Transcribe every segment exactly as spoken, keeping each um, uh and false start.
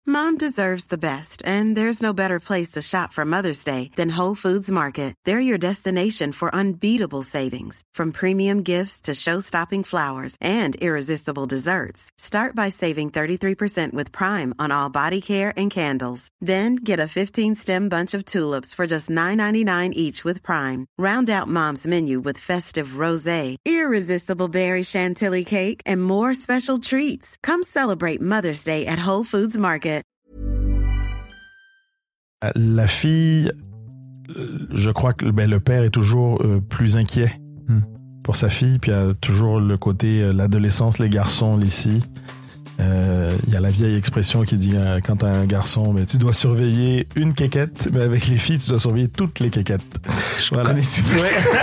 Mom deserves the best, and there's no better place to shop for Mother's Day than Whole Foods Market. They're your destination for unbeatable savings, from premium gifts to show-stopping flowers and irresistible desserts. Start by saving thirty-three percent with Prime on all body care and candles. Then get a fifteen-stem bunch of tulips for just nine ninety-nine each with Prime. Round out Mom's menu with festive rosé, irresistible berry chantilly cake, and more special treats. Come celebrate Mother's Day at Whole Foods Market. La fille, je crois que ben, le père est toujours euh, plus inquiet hmm. pour sa fille, puis il y a toujours le côté euh, l'adolescence, les garçons, les filles. Euh, il y a la vieille expression qui dit euh, quand t'as un garçon, ben, tu dois surveiller une quéquette, mais avec les filles, tu dois surveiller toutes les quéquettes. Je voilà. connaissais pas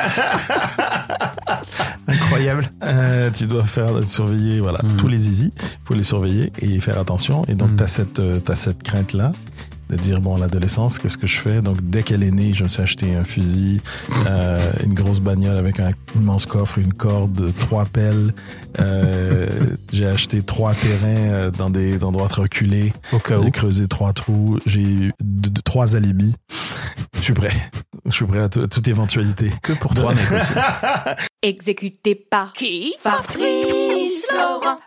ça. Incroyable. Euh, tu dois faire surveiller voilà mmh. tous les zizi, faut les surveiller et faire attention. Et donc mmh. t'as cette euh, t'as cette crainte là de dire bon l'adolescence qu'est-ce que je fais. Donc dès qu'elle est née, je me suis acheté un fusil, euh, une grosse bagnole avec un immense coffre, une corde, trois pelles. Euh, j'ai acheté trois terrains dans des endroits reculés. Au cas où. J'ai creusé trois trous. J'ai eu de, de, trois alibis. Je suis prêt. Je suis prêt à, t- à toute éventualité. Que pour toi, mec aussi. Exécuté par qui? Fabrice Florent.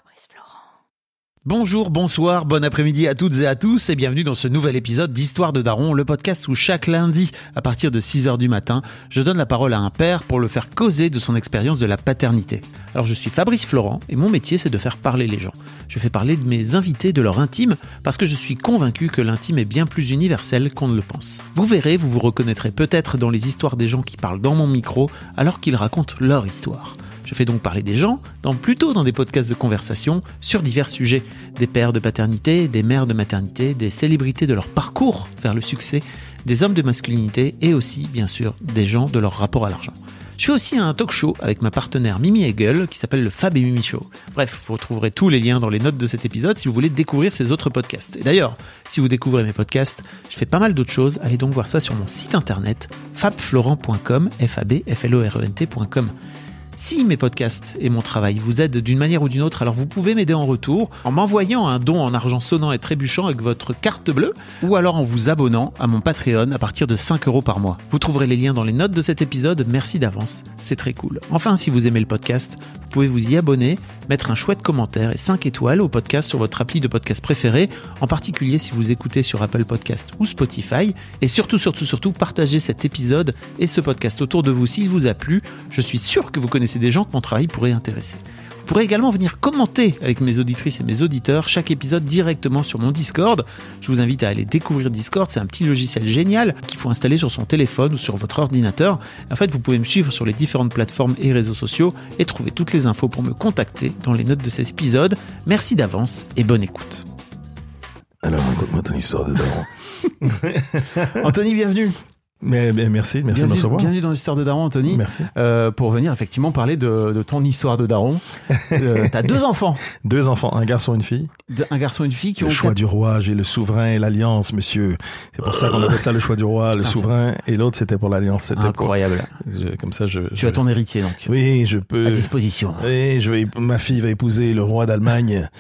Bonjour, bonsoir, bon après-midi à toutes et à tous et bienvenue dans ce nouvel épisode d'Histoire de Daron, le podcast où chaque lundi, à partir de six heures du matin, je donne la parole à un père pour le faire causer de son expérience de la paternité. Alors je suis Fabrice Florent et mon métier c'est de faire parler les gens. Je fais parler de mes invités de leur intime parce que je suis convaincu que l'intime est bien plus universel qu'on ne le pense. Vous verrez, vous vous reconnaîtrez peut-être dans les histoires des gens qui parlent dans mon micro alors qu'ils racontent leur histoire. Je fais donc parler des gens, dans, plutôt dans des podcasts de conversation, sur divers sujets. Des pères de paternité, des mères de maternité, des célébrités de leur parcours vers le succès, des hommes de masculinité et aussi, bien sûr, des gens de leur rapport à l'argent. Je fais aussi un talk show avec ma partenaire Mimi Hegel qui s'appelle le Fab et Mimi Show. Bref, vous retrouverez tous les liens dans les notes de cet épisode si vous voulez découvrir ces autres podcasts. Et d'ailleurs, si vous découvrez mes podcasts, je fais pas mal d'autres choses. Allez donc voir ça sur mon site internet fabflorent point com, F A B F L O R E N T point com. Si mes podcasts et mon travail vous aident d'une manière ou d'une autre, alors vous pouvez m'aider en retour en m'envoyant un don en argent sonnant et trébuchant avec votre carte bleue ou alors en vous abonnant à mon Patreon à partir de cinq euros par mois. Vous trouverez les liens dans les notes de cet épisode, merci d'avance, c'est très cool. Enfin, si vous aimez le podcast, vous pouvez vous y abonner, mettre un chouette commentaire et cinq étoiles au podcast sur votre appli de podcast préféré, en particulier si vous écoutez sur Apple Podcast ou Spotify, et surtout, surtout, surtout, partagez cet épisode et ce podcast autour de vous s'il vous a plu. Je suis sûr que vous connaissez c'est des gens que mon travail pourrait intéresser. Vous pourrez également venir commenter avec mes auditrices et mes auditeurs chaque épisode directement sur mon Discord. Je vous invite à aller découvrir Discord, c'est un petit logiciel génial qu'il faut installer sur son téléphone ou sur votre ordinateur. En fait, vous pouvez me suivre sur les différentes plateformes et réseaux sociaux et trouver toutes les infos pour me contacter dans les notes de cet épisode. Merci d'avance et bonne écoute. Alors, raconte-moi ton histoire de daron. Anthony, bienvenue. Mais, mais merci, merci bienvenue, de me recevoir. Bienvenue dans l'histoire de Daron, Anthony. Merci. Euh, pour venir effectivement parler de, de ton histoire de Daron. Euh, t'as deux enfants. Deux enfants, un garçon et une fille. De, un garçon et une fille qui le ont... Le choix quatre... du roi, j'ai le souverain et l'alliance, monsieur. C'est pour ça qu'on appelle ça le choix du roi, le souverain, et l'autre c'était pour l'alliance. C'était incroyable. Pour... Je, comme ça, je. Tu je... as ton héritier donc. Oui, je peux. À disposition. Oui, je vais. Ma fille va épouser le roi d'Allemagne.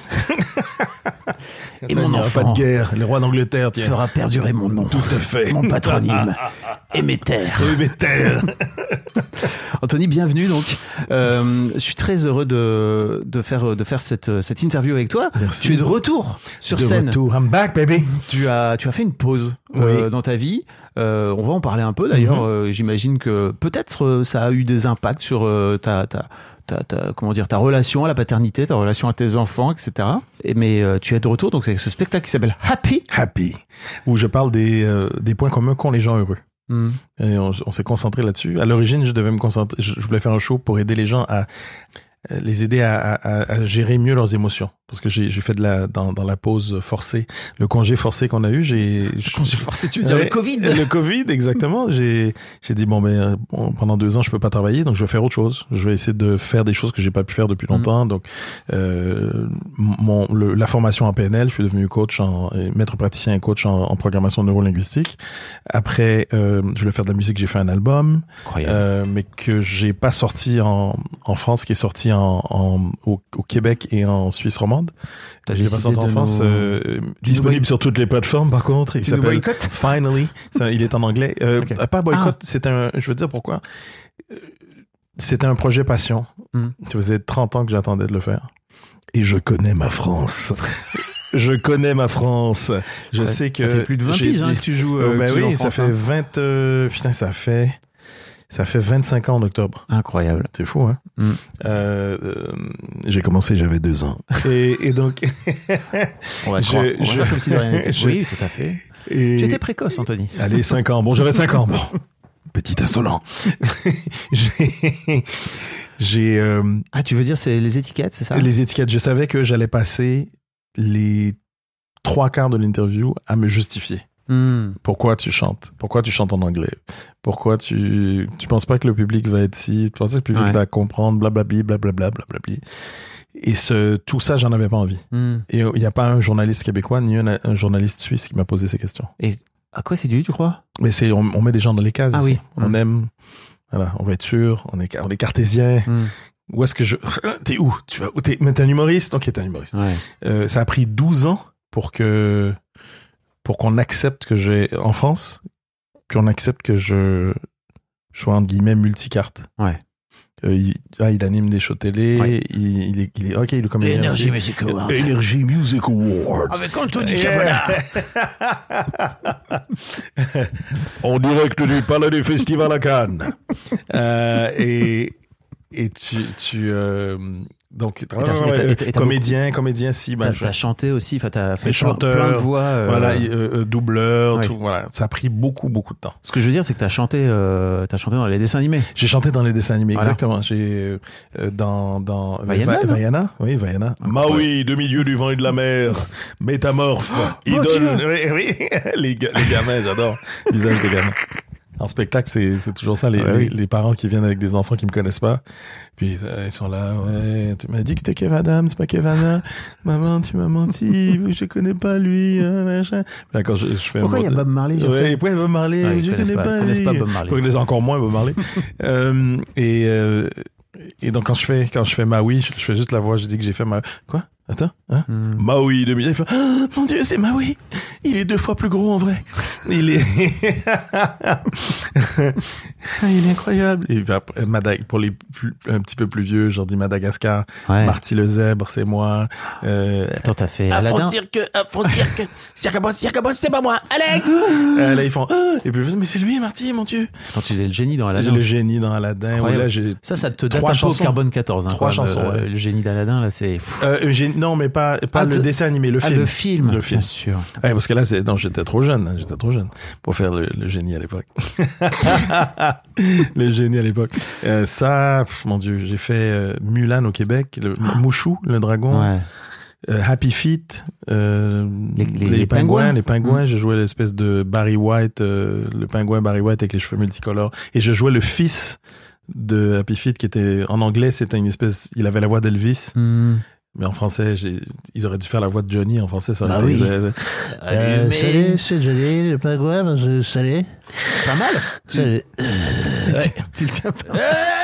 Et ça, mon enfant. Pas de guerre. Le roi d'Angleterre, tiens. Fera perdurer mon nom. Tout à fait. Mon patronyme. Et mes terres. Oui, mes terres. Anthony, bienvenue donc. Euh, je suis très heureux de de faire de faire cette cette interview avec toi. Merci. Tu es de retour sur de scène. De retour, I'm back, baby. Tu as tu as fait une pause oui. euh, dans ta vie. Euh, on va en parler un peu d'ailleurs. Mm-hmm. Euh, j'imagine que peut-être euh, ça a eu des impacts sur euh, ta ta Ta, ta, comment dire, ta relation à la paternité, ta relation à tes enfants, et cetera. Et, mais euh, tu es de retour donc avec ce spectacle qui s'appelle Happy. Happy, où je parle des, euh, des points communs qu'ont les gens heureux. Mm. Et on, on s'est concentré là-dessus. À l'origine, je devais me concentrer, je, je voulais faire un show pour aider les gens à les aider à, à, à gérer mieux leurs émotions. Parce que j'ai, j'ai fait de la, dans, dans la pause forcée, le congé forcé qu'on a eu, j'ai... Le congé forcé, tu veux dire ouais, le Covid? Le Covid, exactement. J'ai, j'ai dit, bon, ben, bon, pendant deux ans, je peux pas travailler, donc je vais faire autre chose. Je vais essayer de faire des choses que j'ai pas pu faire depuis longtemps. Mmh. Donc, euh, mon, le, la formation en P N L, je suis devenu coach en, maître praticien et coach en, en programmation neurolinguistique. Après, euh, je voulais faire de la musique, j'ai fait un album. Incroyable. Euh, mais que j'ai pas sorti en, en France, qui est sorti ici en, en au, au Québec et en Suisse romande. T'as J'ai passé décidé en de enfance, nous- euh, disponible boy- sur toutes les plateformes. Par contre, il Tu nous s'appelle boycottes? Finally. Ça, il est en anglais. Euh, Ok. Pas boycott. C'est un. Je veux dire pourquoi. Euh, C'était un projet passion. Mm. Ça faisait trente ans que j'attendais de le faire. Et je connais ma France. Je connais ma France. Je Ça- sais que ça fait plus de vingt j'ai piges hein, dit- que tu joues. Euh, euh, ben que tu joues oui, en ça France, fait hein. vingt. euh, putain, ça fait. Ça fait vingt-cinq ans en octobre. Incroyable. C'est fou, hein? Mm. Euh, euh, j'ai commencé, j'avais deux ans. Et, et donc. On va, Je- croire. On va je- faire comme si de rien n'était. je- Oui, tout à fait. et- Tu étais précoce, Anthony. Allez, cinq ans. Bon, j'avais cinq ans. Bon. Petit insolent. j'ai. J'ai. euh, Ah, tu veux dire c'est les étiquettes, c'est ça? les étiquettes. Je savais que j'allais passer les trois quarts de l'interview à me justifier. Hmm. Pourquoi tu chantes? Pourquoi tu chantes en anglais? Pourquoi tu, tu penses pas que le public va être si, tu penses pas que le public Ouais. va comprendre, blablabli, blablabla, blablabli. Et ce, tout ça, j'en avais pas envie. Hmm. Et il n'y a pas un journaliste québécois ni un, un journaliste suisse qui m'a posé ces questions. Et à quoi c'est dû, tu crois? Mais c'est, on, on met des gens dans les cases. Ah ici. oui. On Mm. aime, voilà, on va être sûr, on est, on est cartésien. Hmm. Où est-ce que je, t'es où? Tu vas, où t'es, mais t'es un humoriste? Ok, t'es un humoriste. Ouais. Euh, ça a pris douze ans pour que, pour qu'on accepte que j'ai, en France, qu'on accepte que je, je sois entre guillemets multicarte. Ouais. Euh, il, ah, il anime des shows télé, Ouais. il, il est, il est, ok, il est comédien aussi. Music Awards. Energy Music Awards. Avec Anthony Yeah. En direct du Palais du Festival à Cannes. euh, et, et tu, tu, euh, donc, t'as- et t'as- et t'as- et t'as comédien, comédien, si, ben, T'as, je- t'as chanté aussi, enfin t'as fait Et plein, chanteur, plein de voix. euh, voilà, et, euh, euh, doubleur, ouais. tout, voilà. Ça a pris beaucoup, beaucoup de temps. Ce que je veux dire, c'est que t'as chanté, euh, t'as chanté dans les dessins animés. J'ai chanté dans les dessins animés, Voilà. exactement. J'ai euh, dans dans Vaiana, Va- non Vaiana, oui, Vaiana. Maui, demi-dieu du vent et de la mer, métamorphe, mon idole. Dieu. Oui, oui. les, ga- les gamins, j'adore. Visage des gamins. En spectacle, c'est c'est toujours ça. Les, Ouais, les, oui. les parents qui viennent avec des enfants qui me connaissent pas, puis euh, ils sont là. Ouais, tu m'as dit que c'était Kev Adams, c'est pas Kev Adams. Maman, tu m'as menti. Je connais pas lui. Hein, machin. Là, quand je, je fais Pourquoi un il y a mot de- Bob Marley sur Ouais, scène ouais, Bob Marley. Ouais, ils je connaissent connais pas- pas. ils connaissent lui. pas Bob Marley. Ils connaissent encore moins Bob Marley. euh, et euh, et donc quand je fais quand je fais Maui, je, je fais juste la voix. Je dis que j'ai fait ma quoi? Attends, hein? Hmm. Maui demi. Il fait ah, mon Dieu, c'est Maui. Il est deux fois plus gros en vrai. Il est il est incroyable. Et puis après, Madag- pour les plus, un petit peu plus vieux, je leur dis Madagascar. Ouais. Marty le zèbre, c'est moi. Euh, Attends, t'as fait Ah, faut Aladdin. dire que, ah, faut dire que, Cirque Boss, Cirque Boss, c'est pas moi, Alex! euh, là ils font ah, et puis je dis, mais c'est lui Marty, mon Dieu. Attends, tu faisais le génie dans J'ai Aladdin. le génie dans Aladdin. Incroyable. Où là j'ai Ça, ça te date Trois un peu au chansons. Carbone quatorze. Hein, Trois quand même. chansons, Euh, ouais. Le génie d'Aladin, là, c'est. Pff. euh, Eugénie- non mais pas pas Ah, le te- dessin animé, le Ah, film. le film. Le film. Bien sûr. Ouais, parce que là c'est non, j'étais trop jeune, hein, j'étais trop jeune pour faire le, le génie à l'époque. Le génie à l'époque. Euh, ça, pff, mon Dieu, j'ai fait euh, Mulan au Québec, le Mouchou, le dragon, Ouais. euh, Happy Feet, euh, Les- les- les pingouins. pingouins, les pingouins. Mm. Je jouais l'espèce de Barry White, euh, le pingouin Barry White avec les cheveux multicolores, et je jouais le fils de Happy Feet qui était en anglais, c'était une espèce, il avait la voix d'Elvis. Hmm. Mais en français, j'ai, ils auraient dû faire la voix de Johnny. En français, ça aurait Bah été... oui. euh, Euh, Allumé. salut, c'est Johnny, le pingouin, ben, je- salut. Pas mal. Salut. Tu le tiens pas.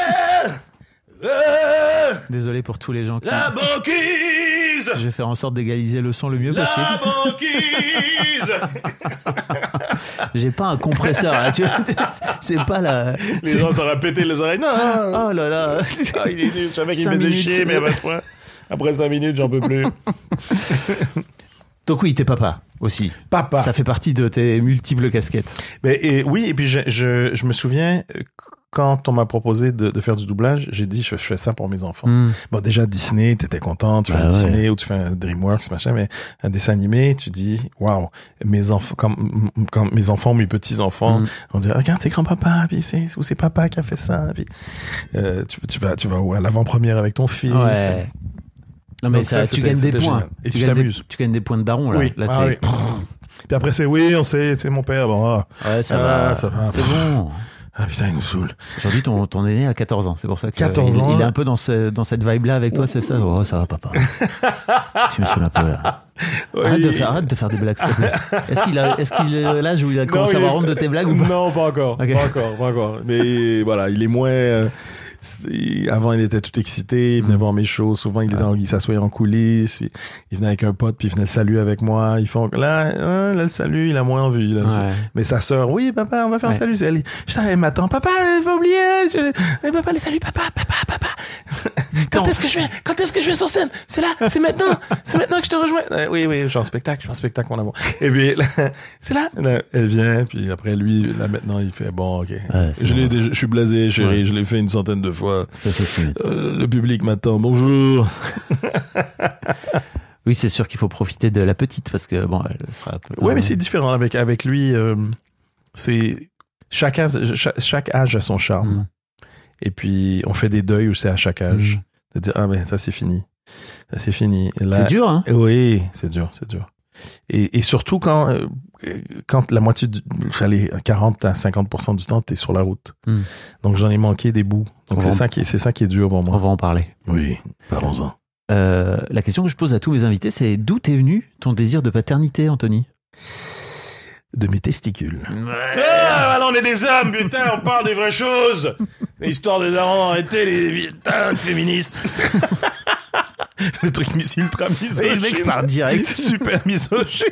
Désolé pour tous les gens qui. La banquise! Je vais faire en sorte d'égaliser le son le mieux possible. La banquise! J'ai pas un compresseur là, tu vois. C'est pas la. Les c'est- gens s'auraient pété les oreilles. Non! Oh là là. Ah, il est nul. Je savais qu'il me Cinq faisait minutes. chier, mais à votre fois, après cinq minutes, j'en peux plus. Donc oui, t'es papa aussi. Papa. Ça fait partie de tes multiples casquettes. Mais, et, oui, et puis je, je, je me souviens, euh, quand on m'a proposé de, de faire du doublage, j'ai dit, je, je fais ça pour mes enfants. Hmm. Bon, déjà, Disney, t'étais content, tu fais Bah un ouais. Disney ou tu fais un DreamWorks, machin, mais un dessin animé, tu dis, waouh, mes enfants, quand, quand mes enfants, mes petits-enfants, Mm. on dirait, regarde, c'est grand-papa, puis c'est, ou c'est papa qui a fait ça, puis, euh, tu, tu vas, tu vas à l'avant-première avec ton fils. Ouais. Non mais Donc ça, ça, tu c'était- gagnes des c'était points. génial. Et tu gagnes des- t'amuses. Tu gagnes des points de daron là. Oui, Là, ah, c'est- oui. Puis après, c'est, oui, on sait, c'est mon père, bon, ah, Ouais, ça Ah, va. ça va. C'est bon. ah, putain, il nous saoule. Aujourd'hui, ton, ton aîné a quatorze ans. C'est pour ça que quatorze il, ans. il est un peu dans, ce, dans cette vibe-là avec toi, c'est ça? Oh, ça va, papa. Tu me saoules un peu là. Arrête, de faire, arrête de faire des blagues, s'il te plaît. Est-ce qu'il a, est-ce qu'il est l'âge où il a commencé à il avoir est- honte de tes blagues ou pas? Non, pas encore. Ok. Pas encore, pas encore. Mais voilà, il est moins. euh, c'est- avant, il était tout excité. Il venait voir mes shows. Souvent, il, était en- il s'assoyait en coulisses. Il, il venait avec un pote, puis il venait le saluer avec moi. Ils font, là, hein, là, le salut, il a moins envie. Là. Ouais. Mais sa sœur, oui, papa, on va faire Ouais. un salut. C'est elle. Putain, elle m'attend. Papa, il faut oublier. Je... Eh, papa, le salut, papa, papa, papa. Quand est-ce que je vais, quand est-ce que je vais sur scène? C'est là, c'est maintenant. C'est maintenant que je te rejoins. Euh, oui, oui, je suis en spectacle, je suis en spectacle, mon amour. Et puis, là, c'est là. Là, elle vient, puis après, lui, là, maintenant, il fait, bon, ok. Ouais, c'est je l'ai bon. déjà, je suis blasé, chérie. Ouais. Je l'ai fait une centaine de fois. Ça suffit. Euh, le public m'attend. Bonjour. Oui, c'est sûr qu'il faut profiter de la petite parce que bon, elle sera un peu. Ouais, mais c'est différent avec avec lui. Euh, c'est chaque âge, chaque, chaque âge a son charme. Mm. Et puis on fait des deuils aussi à chaque âge. Mm. De dire ah mais ça c'est fini, ça c'est fini. Et là, C'est dur, hein. Oui, c'est dur, c'est dur. Et, et surtout quand euh, quand la moitié, du, allez, quarante à cinquante pour cent du temps t'es sur la route. Mm. Donc j'en ai manqué des bouts. Donc On c'est va en- ça qui est, c'est ça qui est dur pour On moi. va en parler. Oui, parlons-en. Euh, la question que je pose à tous mes invités, c'est d'où t'es venu ton désir de paternité, Anthony? De mes testicules. Ah, on est des hommes, putain, on parle des vraies choses. L'histoire des darons, arrêtez les putains de féministes. Le truc mis- ultra misogyne. Et le mec part direct. Super misogyne.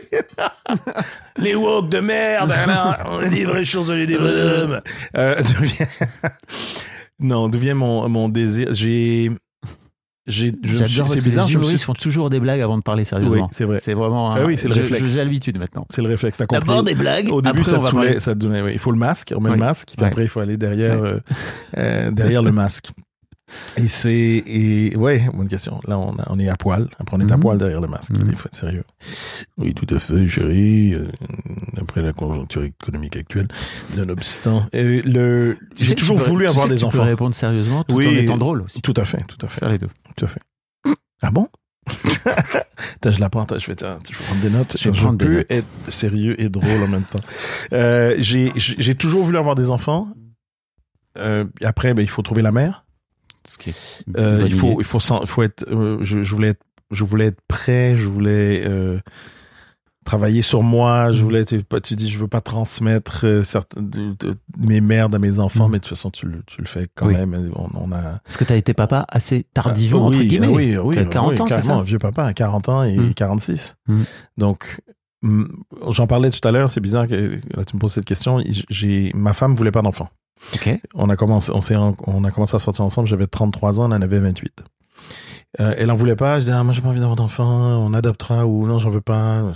Les woke de merde. Alors, on est des vraies choses, on est des bonhommes. Euh, d'où vient- non, d'où vient mon, mon désir? J'ai... j'ai je me suis- J'adore parce c'est que bizarre, les je me humoristes suis... font toujours des blagues avant de parler sérieusement. Oui, c'est vrai. C'est vraiment. Ah un- oui, c'est le je- réflexe. J'ai l'habitude maintenant. C'est le réflexe, t'as compris. D'abord des blagues. Au début, après, ça on te va saoulait, parler. ça te donnait, oui. Il faut le masque, on met Oui. le masque, puis Ouais. après, il faut aller derrière, Ouais. euh, euh, derrière le masque. Et c'est, et, ouais, bonne question. Là, on, a- on est à poil. Après, on est à Mhm. poil derrière le masque. Mhm. Il faut être sérieux. Oui, tout à fait, chérie. Euh, après la conjoncture économique actuelle. Nonobstant. Et le, Tu sais j'ai que toujours tu peux- voulu tu avoir sais que des tu enfants. peux répondre sérieusement tout Oui. en étant drôle aussi. Tout à fait, tout à fait. Faire les deux. Tout à fait. Ah bon? Attends, je la prends, attends, je vais, tiens, je vais prendre des notes. Je vais Je prendre des peux notes. être sérieux et drôle en même temps. Euh, j'ai, j'ai j'ai toujours voulu avoir des enfants. Euh, après, ben, il faut trouver la mère. Ce qui est une Euh, bonne il faut, idée. il faut, s'en- faut être. euh, je, je voulais être, je voulais être prêt. Je voulais euh, travailler sur moi. Je voulais. Tu, tu dis, je veux pas transmettre euh, certaines de, de- mes merdes à mes enfants, Mm. mais de toute façon, tu le, tu le fais quand Oui. même. On, on a. Parce que t'as été papa assez tardivement, Ah, oui, entre guillemets. ah oui, oui, T'as quarante oui, ans, c'est carrément, ça? un vieux papa à quarante ans et Mm. quarante-six. Mm. Donc, mm, j'en parlais tout à l'heure, c'est bizarre que là, tu me poses cette question. J'ai, ma femme voulait pas d'enfant. Ok. On a commencé, on s'est, en- on a commencé à sortir ensemble, j'avais trente-trois ans, elle en avait vingt-huit. Euh, elle en voulait pas, je disais, ah, moi j'ai pas envie d'avoir d'enfant, on adoptera ou non, j'en veux pas.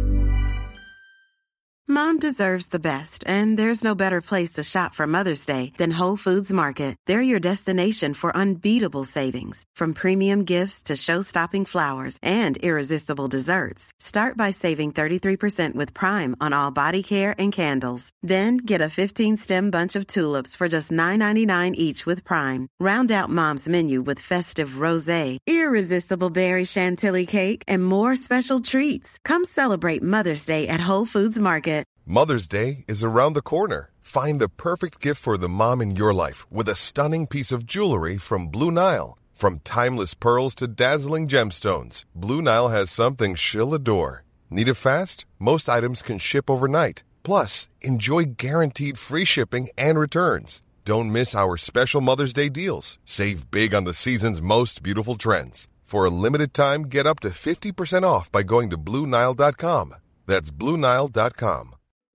Mom deserves the best, and there's no better place to shop for Mother's Day than Whole Foods Market. They're your destination for unbeatable savings, from premium gifts to show-stopping flowers and irresistible desserts. Start by saving thirty-three percent with Prime on all body care and candles. Then get a fifteen-stem bunch of tulips for just nine ninety-nine each with Prime. Round out Mom's menu with festive rosé, irresistible berry chantilly cake, and more special treats. Come celebrate Mother's Day at Whole Foods Market. Mother's Day is around the corner. Find the perfect gift for the mom in your life with a stunning piece of jewelry from Blue Nile. From timeless pearls to dazzling gemstones, Blue Nile has something she'll adore. Need it fast? Most items can ship overnight. Plus, enjoy guaranteed free shipping and returns. Don't miss our special Mother's Day deals. Save big on the season's most beautiful trends. For a limited time, get up to fifty percent off by going to Blue Nile dot com. That's Blue Nile dot com.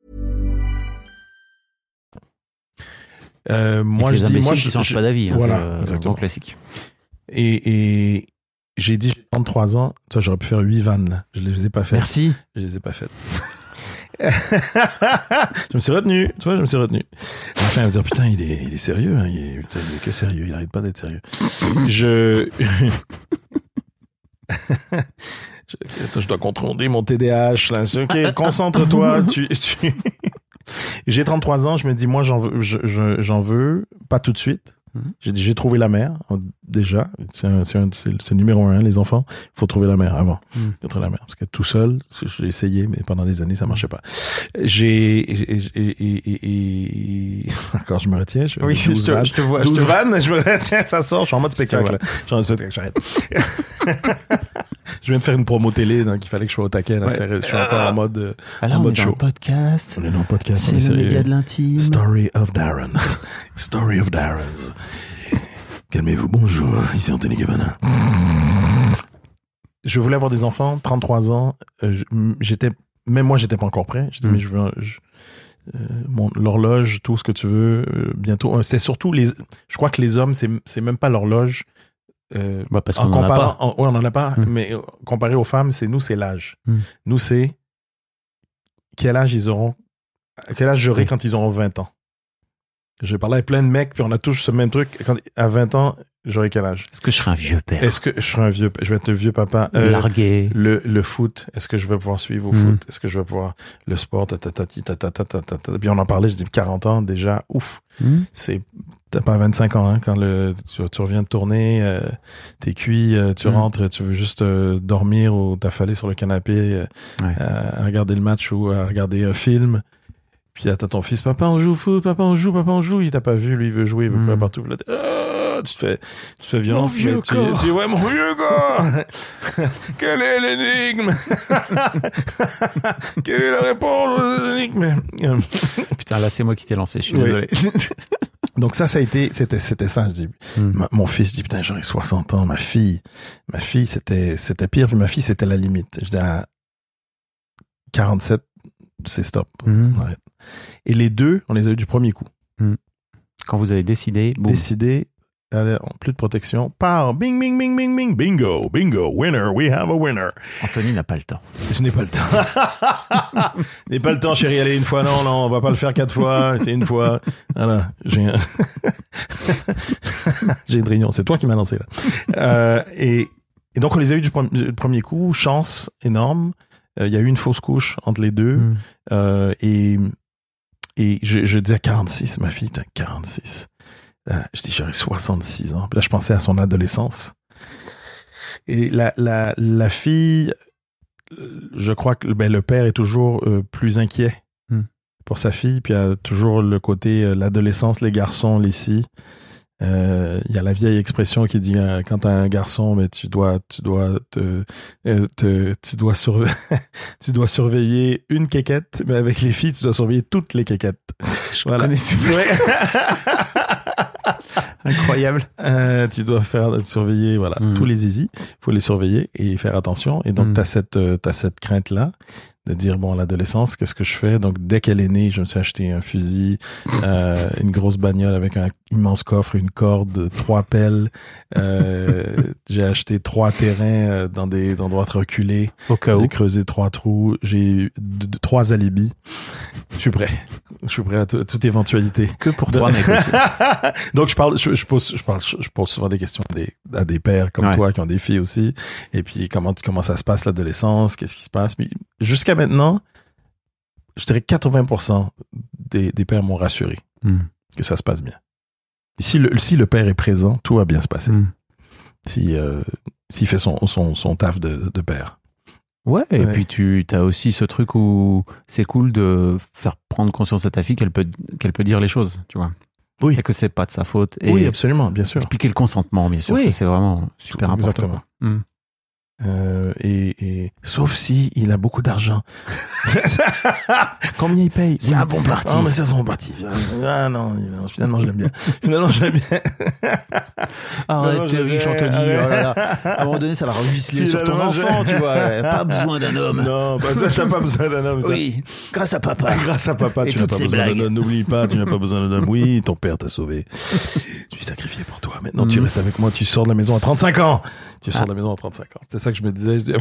Euh, moi, Avec je les dis, imbéciles moi, qui je, changent je- pas d'avis. Hein, voilà, c'est le exactement. grand classique. Et, et j'ai dit, j'ai trente-trois ans, toi, j'aurais pu faire huit vannes, là. Je les ai pas faites. Merci. Je les ai pas faites. Je me suis retenu, tu vois, je me suis retenu. Enfin, elle va dire, putain, il est, il est sérieux, hein, il, est, putain, il est que sérieux, il arrête pas d'être sérieux. Je... je... Attends, je dois contrôler mon T D A H, là. Ok, concentre-toi, tu... tu... J'ai trente-trois ans, je me dis, moi, j'en veux, je, je, j'en veux, pas tout de suite. Mhm. J'ai dit, j'ai trouvé la mère, déjà. C'est, un, c'est, un, c'est, c'est numéro un, les enfants. Il faut trouver la mère avant Mhm. de trouver la mère. Parce que tout seul, j'ai essayé, mais pendant des années, ça marchait pas. J'ai, et, et, et, et, et... encore, je me retiens. Je, Oui, douze je te- vannes. je te vois, je douze te vois. vannes, je me retiens, ça sort, je suis en mode spectacle. vois. là. Je suis en mode spectacle, j'arrête. Je viens de faire une promo télé, donc il fallait que je sois au taquet, là. Ouais. C'est- Je suis encore en mode, euh, Ah là, en on mode est dans show. le podcast. On est dans le podcast. C'est on est le sérieux. média de l'intime. Story of Darren. Story of Darren. Calmez-vous, bonjour, ici Anthony Cavana. Je voulais avoir des enfants, trente-trois ans. Euh, j'étais, même moi, j'étais pas encore prêt. Je disais, mm. mais je veux, je, euh, mon, l'horloge, tout ce que tu veux, euh, bientôt. C'est surtout les, je crois que les hommes, c'est, c'est même pas l'horloge. Euh, bah parce en qu'on en comparant, a pas. En, ouais, on en a pas, mm. mais euh, comparé aux femmes, c'est nous, c'est l'âge. Mm. Nous, c'est quel âge ils auront, quel âge j'aurai mm. quand ils auront vingt ans. J'ai parlé avec plein de mecs, puis on a tous ce même truc. Quand, à vingt ans, j'aurai quel âge? Est-ce que je serai un vieux père? Est-ce que je serai un vieux père? Je vais être le vieux papa. Euh, Largué. Le, le foot, est-ce que je vais pouvoir suivre au mm. foot? Est-ce que je vais pouvoir le sport? Tatatati, tatatata. Puis on en parlait, je dis quarante ans déjà, ouf. Mm. C'est, t'as pas vingt-cinq ans, hein, quand le, tu, tu reviens de tourner, euh, t'es cuit, euh, tu mm. rentres, tu veux juste euh, dormir ou t'affaler sur le canapé, euh, ouais. euh, à regarder le match ou à regarder un film. Puis là, t'as ton fils, papa, on joue au foot, papa, on joue, papa, on joue. Il t'a pas vu, lui, il veut jouer, il veut mmh. courir partout. Puis là, oh, tu te fais, tu te fais violence. Mon vieux tu, tu dis, ouais, mon vieux gars! Quelle est l'énigme? Quelle est la réponse aux énigmes? Putain, là, c'est moi qui t'ai lancé, je suis oui. désolé. Donc ça, ça a été, c'était, c'était ça. Je dis, mmh. ma, mon fils, je dis, putain, j'aurais soixante ans. Ma fille, ma fille, c'était, c'était pire. Puis ma fille, c'était la limite. Je dis, à quarante-sept, c'est stop. Mmh. Ouais. Et les deux, on les a eu du premier coup. Mmh. Quand vous avez décidé, boum. Décidé, allez, plus de protection. Pow, bing, bing, bing, bing, bing, bingo, bingo, winner, we have a winner. Anthony n'a pas le temps. Je n'ai pas le temps. Je n'ai pas le temps, chérie. Allez, une fois, non, non, on va pas le faire quatre fois. C'est une fois. Voilà, j'ai un... j'ai une réunion. C'est toi qui m'as lancé là. Euh, et, et donc on les a eu du, pre- du premier coup. Chance énorme. Il euh, y a eu une fausse couche entre les deux. Mmh. Euh, et et je, je dis à quarante-six, ma fille, putain, quarante-six. Là, je dis, j'aurais soixante-six ans. Puis là, je pensais à son adolescence. Et la, la, la fille, je crois que ben, le père est toujours euh, plus inquiet mmh. pour sa fille. Puis il y a toujours le côté, euh, l'adolescence, les garçons, les filles. Il euh, y a la vieille expression qui dit euh, quand t'as un garçon, mais tu dois, tu dois te, euh, te tu dois surve- tu dois surveiller une quéquette, mais avec les filles, tu dois surveiller toutes les quéquettes. Je voilà. connaissais pas. Incroyable. Euh, tu dois faire surveiller, voilà, mmh. tous les zizi. Faut les surveiller et faire attention. Et donc mmh. t'as cette, euh, t'as cette crainte là. De dire, bon, l'adolescence, qu'est-ce que je fais? Donc, dès qu'elle est née, je me suis acheté un fusil, euh, une grosse bagnole avec un immense coffre, une corde, trois pelles. Euh, j'ai acheté trois terrains dans des endroits reculés. Au cas où. J'ai creusé trois trous. J'ai eu d- d- trois alibis. Je suis prêt. Je suis prêt à, t- à toute éventualité. Que pour toi, mec aussi. Donc, je parle, je, je pose, je parle, je pose souvent des questions à des, à des pères comme ouais. toi qui ont des filles aussi. Et puis, comment, comment ça se passe, l'adolescence? Qu'est-ce qui se passe? Mais jusqu'à maintenant, je dirais quatre-vingts pour cent des, des pères m'ont rassuré mm. que ça se passe bien. Si le, si le père est présent, tout va bien se passer. Mm. Si, euh, s'il fait son, son, son taf de, de père. Ouais, et ouais. puis tu as aussi ce truc où c'est cool de faire prendre conscience à ta fille qu'elle peut, qu'elle peut dire les choses, tu vois. Oui. Et que c'est pas de sa faute. Et oui, absolument, bien sûr. Expliquer le consentement, bien sûr. Oui. Ça, c'est vraiment super tout, important. Exactement. Mm. Euh, et, et sauf si il a beaucoup d'argent. Combien il paye? C'est oui. un bon parti. Oh, mais c'est un bon parti. Ah non, non, finalement je l'aime bien. Finalement je l'aime bien. Arrête, t'es riche, Anthony. Oh là là. À un moment donné, ça va ruisseler sur ton enfant, je... tu vois. Pas besoin d'un homme. Non, pas ça, t'as pas besoin d'un homme. Ça. Oui, grâce à papa. Grâce à papa, et tu n'as pas besoin d'un homme. N'oublie pas, tu n'as pas besoin d'un homme. Oui, ton père t'a sauvé. Je suis sacrifié pour toi. Maintenant, mm. tu restes avec moi. Tu sors de la maison à trente-cinq ans. Tu sors ah. de la maison à trente-cinq ans. C'était ça que je me disais. Je dis,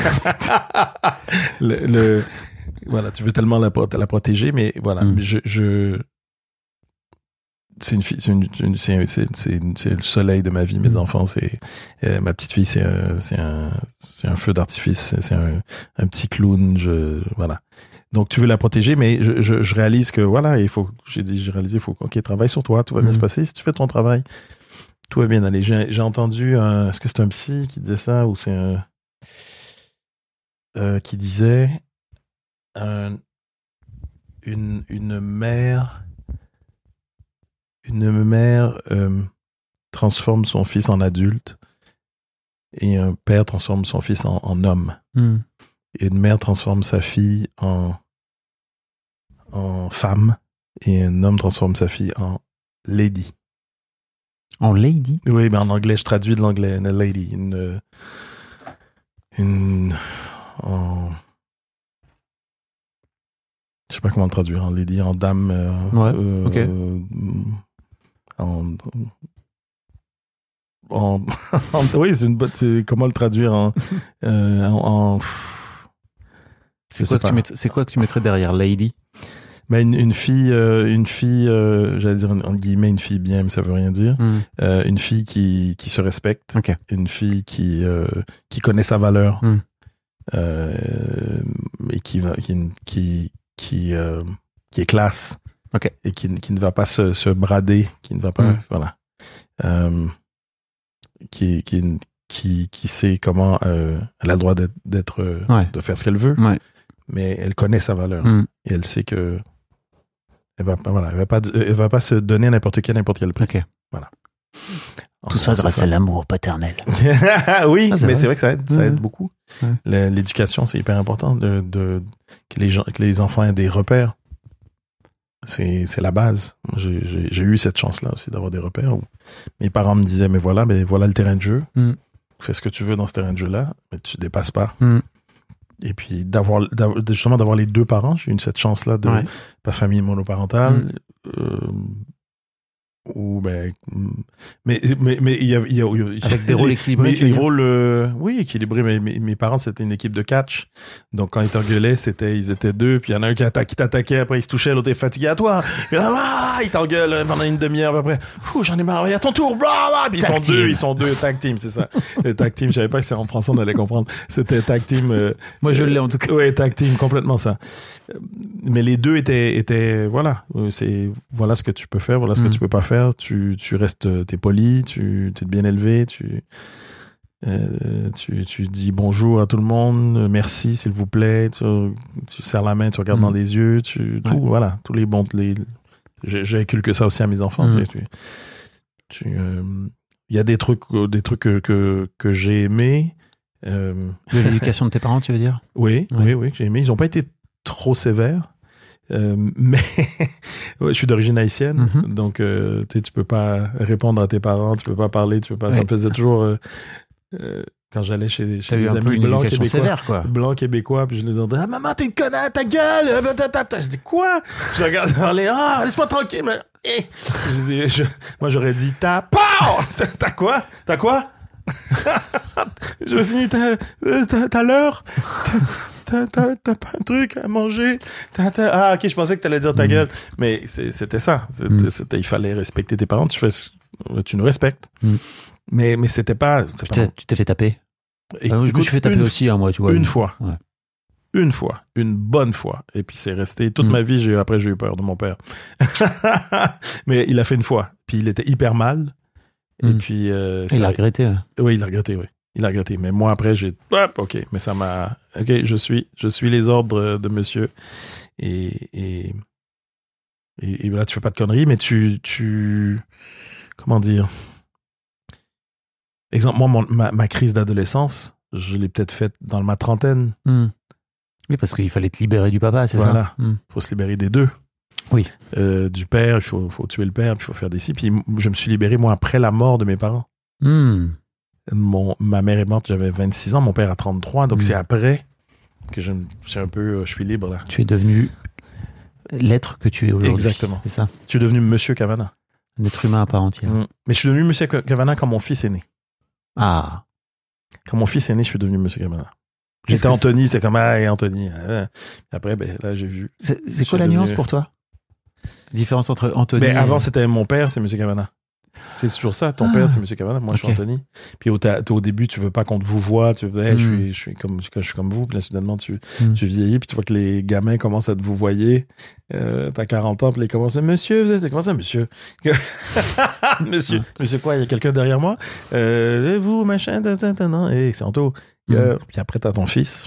le, le, voilà, tu veux tellement la, la protéger, mais voilà, mm. je, je, c'est une fille, c'est une, une c'est, c'est, c'est, une, c'est le soleil de ma vie. Mes mm. enfants, c'est euh, ma petite fille, c'est un, c'est un, c'est un feu d'artifice, c'est un, un petit clown. Je, voilà. Donc tu veux la protéger, mais je, je, je réalise que voilà, il faut. J'ai dit, j'ai réalisé, il faut. Ok, travaille sur toi, tout va bien mm. se passer. Si tu fais ton travail, tout va bien aller. J'ai, j'ai entendu, un, est-ce que c'est un psy qui disait ça ou c'est un Euh, qui disait euh, une une mère une mère euh, transforme son fils en adulte et un père transforme son fils en, en homme mm. et une mère transforme sa fille en en femme et un homme transforme sa fille en lady. En lady? Oui, mais en anglais, je traduis de l'anglais. Une lady, une... Une... En... Je sais pas comment le traduire, en lady, en dame... Euh, Ouais, euh, ok. euh, en... En... en- oui, c'est une bonne... c'est- Comment le traduire en... euh, en, en- C'est je quoi, sais que tu pas. mettrais- c'est quoi que tu mettrais derrière lady? Mais une, une fille, euh, une fille, euh, j'allais dire en guillemets une fille bien, mais ça veut rien dire. Hmm. Euh, une fille qui, qui se respecte, Ok. une fille qui, euh, qui connaît sa valeur, Mm. euh, et qui va, qui, qui, qui, euh, qui est classe, Ok. et qui, qui ne va pas se, se brader, qui ne va pas, Mm. voilà, euh, qui, qui, qui, qui sait comment, euh, elle a le droit d'être, d'être euh, Ouais. de faire ce qu'elle veut, Ouais. mais elle connaît sa valeur, Mm. et elle sait que elle va, pas- voilà, elle va pas, elle va pas se donner à n'importe quel, n'importe quel prix. Ok. Tout ça C'est grâce à l'amour paternel. oui, Ah, c'est mais vrai. c'est vrai que ça aide, ça Ouais. aide beaucoup. Ouais. Le- L'éducation, c'est hyper important de, de que les gens, que les enfants aient des repères. C'est, c'est la base. Moi, J'ai, j'ai, j'ai eu cette chance-là aussi d'avoir des repères où mes parents me disaient, mais voilà, mais voilà le terrain de jeu. Mm. Fais ce que tu veux dans ce terrain de jeu-là, mais tu dépasses pas. Mm. Et puis d'avoir, d'avoir- justement d'avoir les deux parents, j'ai eu cette chance-là de Ouais. pas famille monoparentale. Mm. Euh, ou ben, mais mais mais il y a, il y a- Avec des rôles équilibrés, mais tu veux les dire? rôles, euh, oui, équilibrés. Mais mes, mes parents, c'était une équipe de catch. Donc, quand ils t'engueulaient, c'était, ils étaient deux. Puis, il y en a un qui, atta- qui t'attaquait. Après, il se touchait. L'autre est fatigué. À toi. Et là, ah, il t'engueule hein, pendant une demi-heure. Puis après, Fou, j'en ai marre. Il y a ton tour. Blah, blah. Puis, ils Tag sont team. deux. Ils sont deux. Tag team, c'est ça. Le tag team, je savais pas que c'est en français, on allait comprendre. C'était tag team. euh, Moi, je l'ai en tout cas. Ouais, tag team, complètement ça. Euh, Mais les deux étaient, étaient, voilà, euh, c'est, voilà ce que tu peux faire, voilà ce que Mm. tu peux pas faire. Tu, tu restes, euh, t'es poli, tu, t'es bien élevé, tu, euh, tu, tu dis bonjour à tout le monde, euh, merci s'il vous plaît, tu, tu serres la main, tu regardes Mm. dans les yeux, tu, tout, Ouais. voilà, tous les bons, les, j'ai- j'inculque ça aussi à mes enfants. Mm. Tu, sais, tu, tu, euh, il y a des trucs, euh, des trucs que, que, que j'ai aimés. Euh, De l'éducation de tes parents, tu veux dire? oui, Ouais. oui, oui, que j'ai aimé. Ils n'ont pas été trop sévères, euh, mais ouais, je suis d'origine haïtienne, Mhm. donc euh, tu sais, tu peux pas répondre à tes parents, tu peux pas parler, tu peux pas. Ça Ouais. me faisait toujours euh, euh, quand j'allais chez, chez T'as eu des un peu amis une blancs éducation québécois. sévère, quoi. Blancs québécois, puis je les entendais, ah maman, t'es une connasse, ta gueule! euh, ta, ta, ta. Je dis quoi? Je regarde parler, ah, laisse-moi tranquille. Mais, eh. Je dis, je- moi j'aurais dit, t'as pas! T'as quoi? T'as quoi? Je finis, t'as, euh, t'as, t'as l'heure? T'as, t'as, t'as pas un truc à manger? T'as, t'as... Ah, ok, je pensais que t'allais dire ta Mm. gueule. Mais c'est, c'était ça. C'était, Mm. c'était- il fallait respecter tes parents. Tu fais, ce- tu nous respectes. Mm. Mais, mais c'était pas. c'est Tu pas t'es, tu t'es fait taper? Et- Ah, moi, je me écoute, suis fait taper une, aussi, hein, moi, tu vois. Une fois. Ouais. Une fois. Une bonne fois. Et puis c'est resté toute Mm. ma vie. J'ai, après, j'ai eu peur de mon père. Mais il a fait une fois. Puis il était hyper mal. Et Mm. puis. euh, Il ça- a regretté. hein. Oui, il a regretté, oui. Il a regretté. Mais moi, après, j'ai... Hop, OK. Mais ça m'a... OK, je suis, je suis les ordres de monsieur. Et, et, et, et là, tu fais pas de conneries, mais tu... tu comment dire? Exemple, moi, mon- ma, ma crise d'adolescence, je l'ai peut-être faite dans ma trentaine. Hmm. Oui, parce qu'il fallait te libérer du papa, c'est Voilà. ça? Hmm. Il faut se libérer des deux. Oui. Euh, du père, il faut, faut tuer le père, puis il faut faire des si. Puis je me suis libéré, moi, après la mort de mes parents. Hmm. Mon, ma mère est morte, j'avais vingt-six ans, mon père a trente-trois, donc Mm. c'est après que je, me- je suis un peu, euh, je suis libre là. Tu es devenu l'être que tu es aujourd'hui. Exactement. C'est ça? Je suis devenu Monsieur Cavana. Un être humain à part entière. Mm. Mais je suis devenu Monsieur Cavana quand mon fils est né. Ah. Quand mon fils est né, je suis devenu Monsieur Cavana. Qu'est-ce J'étais que Anthony, c'est comme ah, et Anthony. hein. Après, ben là, j'ai vu. C'est, Je c'est suis quoi la devenu- nuance pour toi? Différence entre Anthony Mais et... avant, c'était mon père, c'est Monsieur Cavana. C'est toujours ça. Ton Ah. père, c'est Monsieur Cavana. Moi, je Ok. suis Anthony. Puis au, ta- au début, tu veux pas qu'on te vous voit. Tu veux, hey, je Mm. suis, je suis comme, je suis comme vous. Puis là, soudainement, tu, Mm. tu vieillis. Puis tu vois que les gamins commencent à te vous voyer. Euh, t'as quarante ans. Puis ils commencent à Monsieur, vous êtes, comment ça, Monsieur? Monsieur, Monsieur quoi? Il y a quelqu'un derrière moi? Euh, vous, machin, ta, ta, ta, non. Hey, c'est Anto. Mm. Euh, Puis après, t'as ton fils.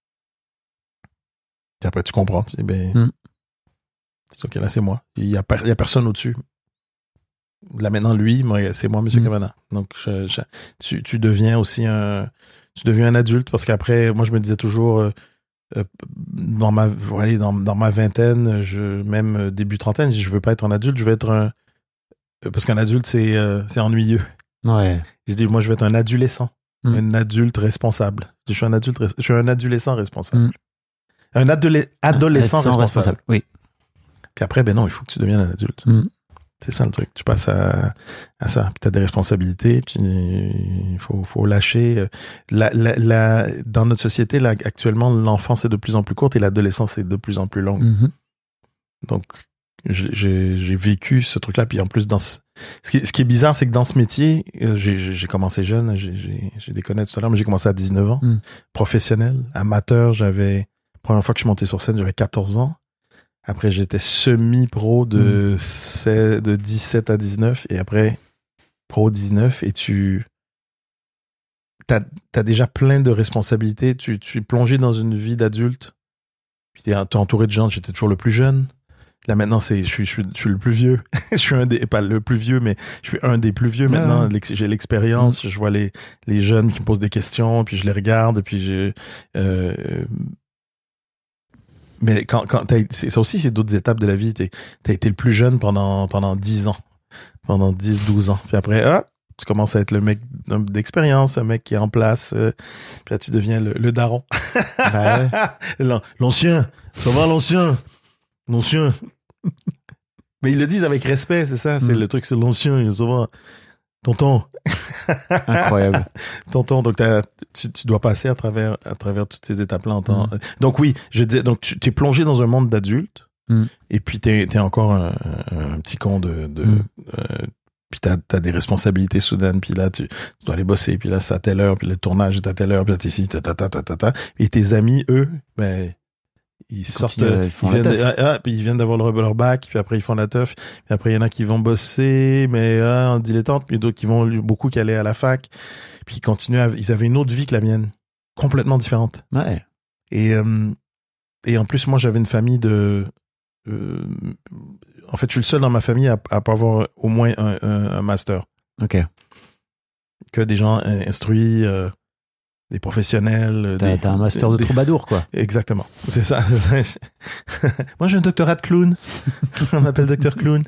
Puis après, tu comprends. Tu dis, ben, Mm. c'est OK, là, c'est moi. Il y a, per- il y a personne au-dessus. Là, maintenant, lui, moi, c'est moi, Monsieur Mm. Cavana. Donc, je- je- tu, tu deviens aussi un... Tu deviens un adulte parce qu'après, moi, je me disais toujours... euh, euh, dans ma allez, dans, dans ma vingtaine, je, même euh, début trentaine, je dis, je veux pas être un adulte, je veux être un, parce qu'un adulte, c'est, euh, c'est ennuyeux. Ouais. Je dis, moi, je veux être un adolescent. Mm. Un adulte responsable. Je suis un adulte, je suis un adolescent responsable. Mm. Un adole- adolescent responsable. responsable. Oui. Puis après, ben non, il faut que tu deviennes un adulte. Mm. C'est ça le truc. Tu passes à, à ça. Puis tu as des responsabilités. Puis il faut, faut lâcher. La, la, la, dans notre société, là, actuellement, l'enfance est de plus en plus courte et l'adolescence est de plus en plus longue. Mm-hmm. Donc, j'ai, j'ai vécu ce truc-là. Puis en plus, dans ce, ce, qui, ce qui est bizarre, c'est que dans ce métier, j'ai, j'ai commencé jeune. J'ai, j'ai, j'ai déconné tout à l'heure, mais j'ai commencé à dix-neuf ans. Mm. Professionnel, amateur. J'avais, la première fois que je suis monté sur scène, j'avais quatorze ans. Après, j'étais semi-pro de, mmh. seize, de dix-sept à dix-neuf et après, pro dix-neuf. Et tu t'as, t'as déjà plein de responsabilités. Tu, tu es plongé dans une vie d'adulte. Puis t'es, t'es entouré de gens. J'étais toujours le plus jeune. Là, maintenant, c'est, je suis, je suis, je suis le plus vieux. Je suis un des, pas le plus vieux, mais je suis un des plus vieux maintenant. Ouais. J'ai l'expérience. Mmh. Je vois les, les jeunes qui me posent des questions, puis je les regarde, puis j'ai, euh, mais quand, quand t'as, c'est, ça aussi, c'est d'autres étapes de la vie. T'es, t'as été le plus jeune pendant, pendant dix ans. Pendant dix, douze ans. Puis après, ah, tu commences à être le mec d'expérience, un mec qui est en place. Euh, puis là, tu deviens le, le daron. Ben ouais. L'ancien. Ça va, l'ancien. L'ancien. Mais ils le disent avec respect, c'est ça. C'est mm. le truc, c'est l'ancien. Ça va. Tonton. Incroyable. Tonton, donc tu, tu dois passer à travers, à travers toutes ces étapes-là. En temps. Mm. Donc oui, je dis, donc tu es plongé dans un monde d'adultes, mm. et puis t'es, t'es encore un, un petit con de, de mm. euh, puis t'as, t'as des responsabilités soudaines, puis là tu, tu dois aller bosser, puis là c'est à telle heure, puis le tournage est à telle heure, puis là t'es ici, ta ta ta ta ta ta. Et tes amis, eux, ben ils sortent, euh, ils, ils, viennent de, ah, ah, puis ils viennent d'avoir leur, leur bac, puis après ils font la teuf, puis après il y en a qui vont bosser, mais ah, en dilettante, puis d'autres qui vont beaucoup qui allaient à la fac, puis ils continuent, à, ils avaient une autre vie que la mienne, complètement différente. Ouais. Et euh, et en plus moi j'avais une famille de, euh, en fait je suis le seul dans ma famille à, à pas avoir au moins un, un, un master. Ok. Que des gens instruits. Euh, Des professionnels. T'as, des, t'as un master de des... troubadour, quoi. Exactement. C'est ça. C'est ça. Moi, j'ai un doctorat de clown. On m'appelle docteur clown.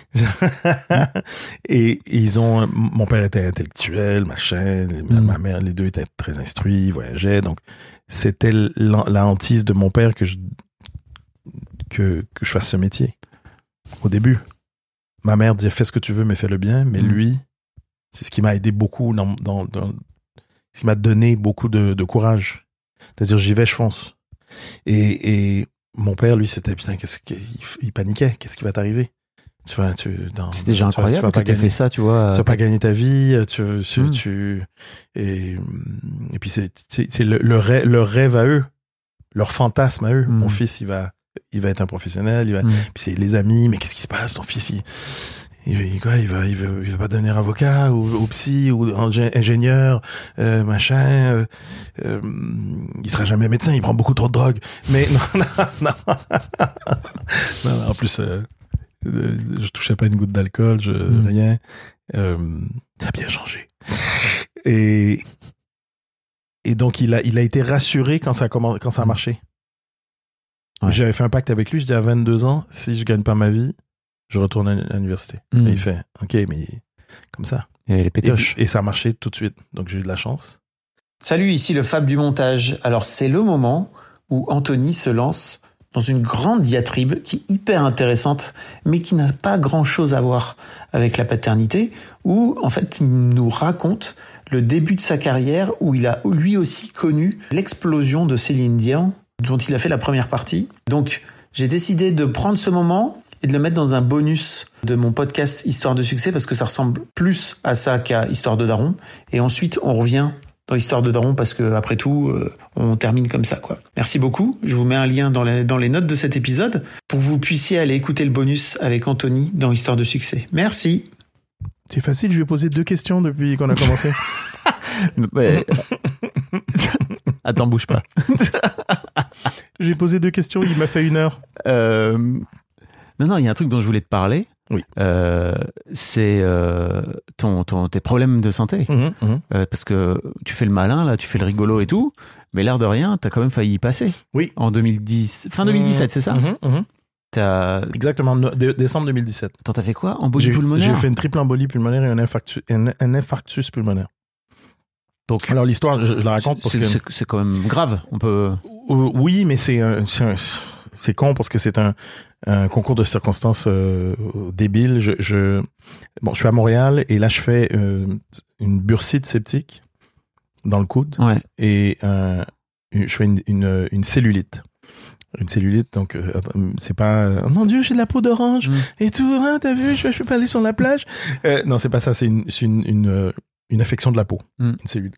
et, et ils ont, mon père était intellectuel, machin. Mm. Ma mère, les deux étaient très instruits, voyageaient. Donc, c'était la, la hantise de mon père que je, que, que je fasse ce métier. Au début. Ma mère disait, fais ce que tu veux, mais fais-le bien. Mais mm. lui, c'est ce qui m'a aidé beaucoup dans, dans, dans ce qui m'a donné beaucoup de, de courage. C'est-à-dire, j'y vais, je fonce. Et, et mon père, lui, c'était, putain, qu'est-ce qu'il il paniquait. Qu'est-ce qui va t'arriver? Tu vas, tu, dans, c'est déjà tu incroyable vas, tu vas que pas t'aies gagner, fait ça, tu vois. Tu vas pas gagner ta vie, tu, tu, mm. tu et, et puis c'est, c'est, c'est le, le, rêve, leur rêve à eux, leur fantasme à eux. Mm. Mon fils, il va, il va être un professionnel, il va, mm. puis c'est les amis, mais qu'est-ce qui se passe, ton fils, il, Il, quoi, il va, il va, il va pas devenir avocat ou, ou psy ou ingénieur, euh, machin. Euh, euh, il sera jamais médecin. Il prend beaucoup trop de drogue. Mais non, non, non. non, non en plus, euh, euh, je touchais pas une goutte d'alcool, je, mm. rien. Euh, ça a bien changé. Et et donc il a, il a été rassuré quand ça a commencé, quand ça a marché. Ouais. J'avais fait un pacte avec lui. Je dis à vingt-deux ans, si je gagne pas ma vie, je retourne à l'université. Mmh. Et il fait, ok, mais comme ça. Et les pétoches. Et, et ça a marché tout de suite. Donc j'ai eu de la chance. Salut, ici le Fab du montage. Alors c'est le moment où Anthony se lance dans une grande diatribe qui est hyper intéressante, mais qui n'a pas grand-chose à voir avec la paternité, où en fait il nous raconte le début de sa carrière, où il a lui aussi connu l'explosion de Céline Dion, dont il a fait la première partie. Donc j'ai décidé de prendre ce moment et de le mettre dans un bonus de mon podcast Histoire de succès, parce que ça ressemble plus à ça qu'à Histoire de daron. Et ensuite, on revient dans Histoire de daron, parce que après tout, euh, on termine comme ça, quoi. Merci beaucoup. Je vous mets un lien dans les, dans les notes de cet épisode pour que vous puissiez aller écouter le bonus avec Anthony dans Histoire de succès. Merci. C'est facile, je lui ai posé deux questions depuis qu'on a commencé. Mais... Attends, bouge pas. J'ai posé deux questions, il m'a fait une heure. Euh... Non, non, il y a un truc dont je voulais te parler. Oui. Euh, c'est euh, ton, ton, tes problèmes de santé. Mmh, mmh. Euh, parce que tu fais le malin, là, tu fais le rigolo et tout, mais l'air de rien, t'as quand même failli y passer. Oui. En deux mille dix, fin deux mille dix-sept, mmh, c'est ça? mmh, mmh. T'as... Exactement, no- dé- décembre deux mille dix-sept. Attends, t'as fait quoi? Embolie J'ai, pulmonaire? j'ai fait une triple embolie pulmonaire et un infarctus, un, un infarctus pulmonaire. Donc, Alors l'histoire, je, je la raconte parce c'est, que... c'est, c'est quand même grave. On peut... Euh, oui, mais c'est, un, c'est, un, c'est con parce que c'est un, un concours de circonstances euh, débile. Je, je, bon, je suis à Montréal et là, je fais euh, une bursite septique dans le coude Ouais. et euh, je fais une, une, une cellulite. Une cellulite, donc euh, c'est pas oh mon Dieu, j'ai de la peau d'orange Mm. et tout, hein, t'as vu, je, je peux pas aller sur la plage. Euh, non, c'est pas ça, c'est une, c'est une, une, euh, une affection de la peau, Mm. une cellulite.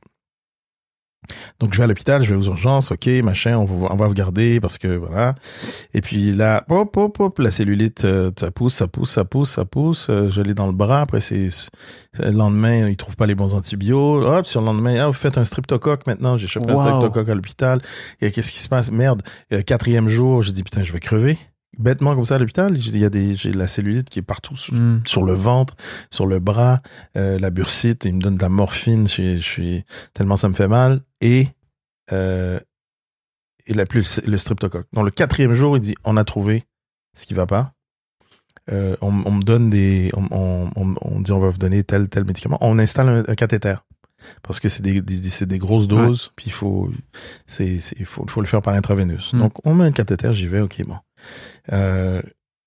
Donc je vais à l'hôpital, je vais aux urgences, ok, machin, on va, on va vous garder parce que voilà. Et puis là, hop, hop, hop, la cellulite, euh, ça pousse, ça pousse, ça pousse, ça pousse. Euh, je l'ai dans le bras. Après, c'est, c'est le lendemain, ils trouvent pas les bons antibiotiques. Hop, sur le lendemain, ah, vous faites un streptocoque maintenant. J'ai chopé Wow. un streptocoque à l'hôpital. Et qu'est-ce qui se passe? Merde. Euh, quatrième jour, j'ai dit putain, je vais crever. Bêtement comme ça à l'hôpital. J'ai dit, il y a des, j'ai de la cellulite qui est partout. Sur, Mm. sur le ventre, sur le bras, euh, la bursite, il me donne de la morphine, je suis, je suis tellement ça me fait mal et euh, il a plus le, le streptocoque. Donc le quatrième jour, il dit on a trouvé ce qui va pas. Euh, on, on me donne des, on, on, on, on dit on va vous donner tel tel médicament. On installe un, un cathéter parce que c'est des, des c'est des grosses doses. Puis il faut, c'est, c'est, faut, faut le faire par intraveineuse. Mm. Donc on met un cathéter, j'y vais, ok bon. Euh,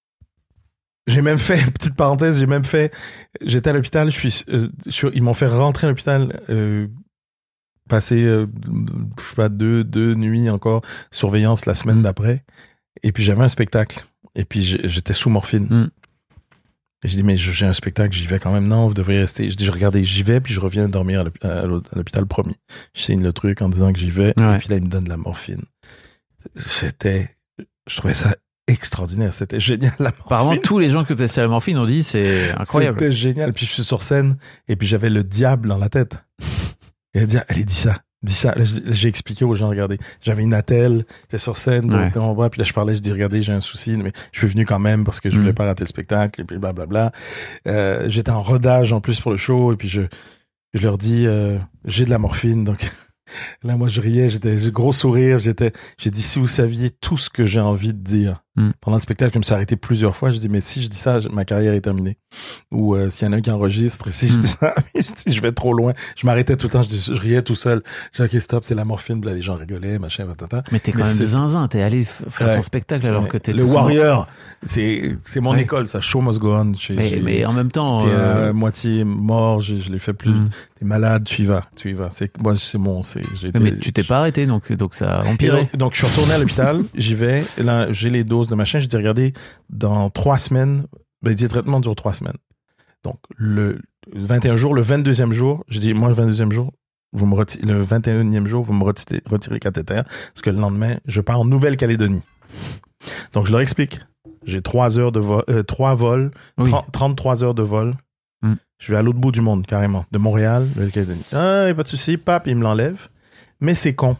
J'ai même fait, petite parenthèse, j'ai même fait, j'étais à l'hôpital, je suis, euh, je suis- ils m'ont fait rentrer à l'hôpital, euh, passer, euh, je sais pas, deux, deux nuits encore, surveillance la semaine Mm. d'après. Et puis j'avais un spectacle. Et puis j'ai- j'étais sous morphine. Mm. Et j'ai dit, mais j'ai un spectacle, j'y vais quand même. Non, vous devriez rester. Je dis, je regardais, j'y vais, puis je reviens dormir à l'hôp- à l'hôp- à l'hôpital promis. Je signe le truc en disant que j'y vais. Ouais. Et puis là, il me donne de la morphine. C'était, je trouvais ça extraordinaire. C'était génial, la morphine. Apparemment, tous les gens qui ont testé la morphine ont dit c'est incroyable. C'était génial. Puis je suis sur scène et puis j'avais le diable dans la tête. Et elle dit, allez, dis ça, dis ça. Là, j'ai j'ai expliqué aux gens, regardez, j'avais une attelle, j'étais sur scène, donc Ouais. on voit, puis là je parlais, je dis, regardez, j'ai un souci, mais je suis venu quand même parce que je voulais Mm. pas rater le spectacle, et puis blablabla. Euh, j'étais en rodage en plus pour le show, et puis je, je leur dis, euh, j'ai de la morphine, donc là moi je riais, j'étais j'ai gros sourire, j'étais, j'ai dit, si vous saviez tout ce que j'ai envie de dire Mm. pendant le spectacle, je me suis arrêté plusieurs fois, je dis, mais si je dis ça, ma carrière est terminée. Ou euh, s'il y en a un qui enregistre, si je Mm. dis ça, si je vais trop loin, je m'arrêtais tout le temps, je, dis- je riais tout seul. Je dis, ok, stop, c'est la morphine, là, les gens rigolaient, machin, patata. Mais t'es quand Mais même c'est- zinzin, t'es allé f- faire Ouais. ton spectacle alors Ouais. que t'étais le sous- Warrior, c'est c'est mon Ouais. école, ça. Show must go on. J'ai- Mais, j'ai- mais en même temps, T'es euh, à moitié mort, je, je l'ai fait plus. Mm. T'es malade, tu y vas, tu y vas. C'est moi, c'est bon, c'est. j'ai été- mais tu t'es pas arrêté, donc donc ça a Et empiré. donc, donc, je suis retourné à l'hôpital, j'y vais, et là, j'ai les doses de machin, j'ai dit, regardez, dans trois semaines, ben, il dit, le traitement dure trois semaines. Donc, le vingt et un jours, le vingt-deuxième jour, j'ai dit, moi, le vingt-deuxième jour, vous me retirez, le vingt et unième jour, vous me retirez, retirez le cathéter, parce que le lendemain, je pars en Nouvelle-Calédonie. Donc, je leur explique. J'ai trois heures de vol, euh, trois vols, Oui. trente, trente-trois heures de vol. Mm. Je vais à l'autre bout du monde, carrément. De Montréal, Nouvelle-Calédonie. Ah, y a pas de souci, pap, il me l'enlève. Mais c'est con.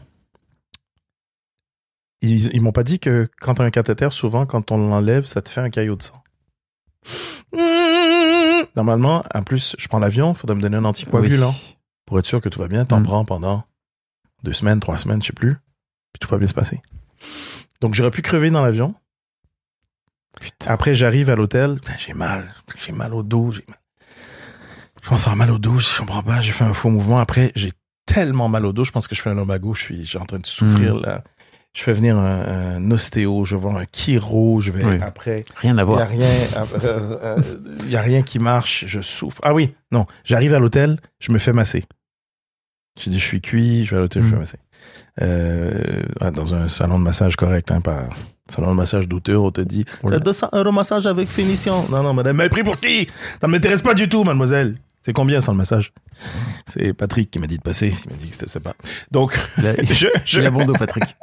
Ils, ils m'ont pas dit que quand t'as un cathéter, souvent, quand on l'enlève, ça te fait un caillot de sang. Mmh. Normalement, en plus, je prends l'avion, il faudrait me donner un anticoagulant. Oui. Pour être sûr que tout va bien, t'en Mm. prends pendant deux semaines, trois semaines, je sais plus. Puis tout va bien se passer. Donc j'aurais pu crever dans l'avion. Après, j'arrive à l'hôtel. Putain, j'ai mal. J'ai mal au dos. J'ai mal. Je commence à avoir mal au dos. Je comprends pas. J'ai fait un faux mouvement. Après, j'ai tellement mal au dos. Je pense que je fais un lumbago. Je suis, je suis en train de souffrir Mm. là. Je fais venir un, un ostéo. Je vais voir un chiro. Je vais Oui. après. Rien à Il y a voir. rien, euh, euh, euh, il y a rien qui marche, je souffre. Ah oui, non, j'arrive à l'hôtel, je me fais masser. Je dis, je suis cuit, je vais à l'hôtel, je me Mm. fais masser. Euh, ouais, dans un salon de massage correct, hein, pas salon de massage douteux, on te dit, Voilà. c'est deux cents euros massage avec finition. Non, non, madame, mais pris pour qui? Ça ne m'intéresse pas du tout, mademoiselle. C'est combien sans le massage? C'est Patrick qui m'a dit de passer, il m'a dit que c'était pas. Donc, Là, il- je, je, Il a bon dos, Patrick.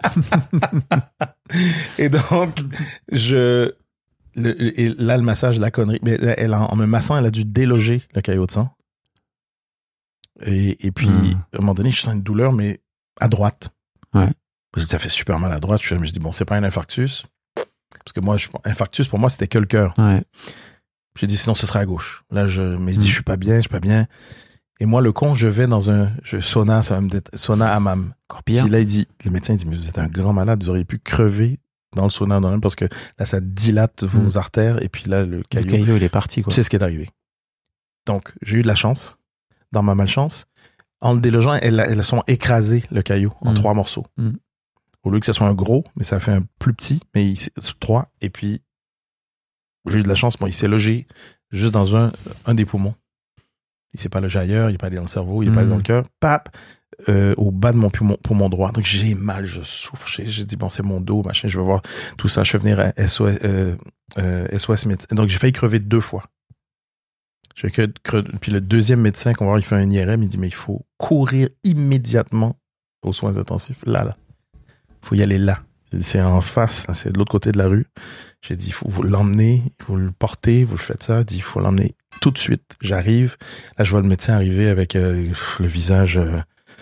et donc, je, le- et là, le massage, la connerie, mais là, elle, en, en me massant, elle a dû déloger le caillot de sang. Et, et puis, Hmm. à un moment donné, je sens une douleur, mais à droite. Ouais. Parce que ça fait super mal à droite. Je me dis, bon, c'est pas un infarctus. Parce que moi, je, infarctus, pour moi, c'était que le cœur. Ouais. J'ai dit, sinon, ce sera à gauche. Là, je me dis, Mm. je suis pas bien, je suis pas bien. Et moi, le con, je vais dans un je, sauna, ça va me dé- sauna hammam. Encore pire. Puis là, il dit, le médecin, il dit, mais vous êtes un grand malade, vous auriez pu crever dans le sauna, dans le, parce que là, ça dilate vos Mm. artères, et puis là, le caillou, Le caillou, il est parti, quoi. c'est ce qui est arrivé. Donc, j'ai eu de la chance, dans ma malchance. En le délogeant, elles, elles sont écrasées, le caillou, en Mm. trois morceaux. Mm. Au lieu que ce soit un gros, mais ça fait un plus petit, mais il, c'est trois, et puis j'ai eu de la chance, bon, il s'est logé juste dans un, un des poumons. Il s'est pas logé ailleurs, il est pas allé dans le cerveau, il est Mm. pas allé dans le cœur. Pap! Euh, au bas de mon poumon, poumon droit. Donc, j'ai mal, je souffre. J'ai, j'ai dit, bon, c'est mon dos, machin, je vais voir tout ça. Je vais venir à S O S, euh, euh, S O S médecin. Donc, j'ai failli crever deux fois. J'ai que, cre... Puis le deuxième médecin qu'on va voir, il fait un I R M, il dit, mais il faut courir immédiatement aux soins intensifs. Là, là. Il faut y aller là. C'est en face, là, c'est de l'autre côté de la rue. J'ai dit, il faut vous l'emmener, il faut le porter, vous le faites ça. Il dit, il faut l'emmener tout de suite. J'arrive. Là, je vois le médecin arriver avec euh, le visage... Euh,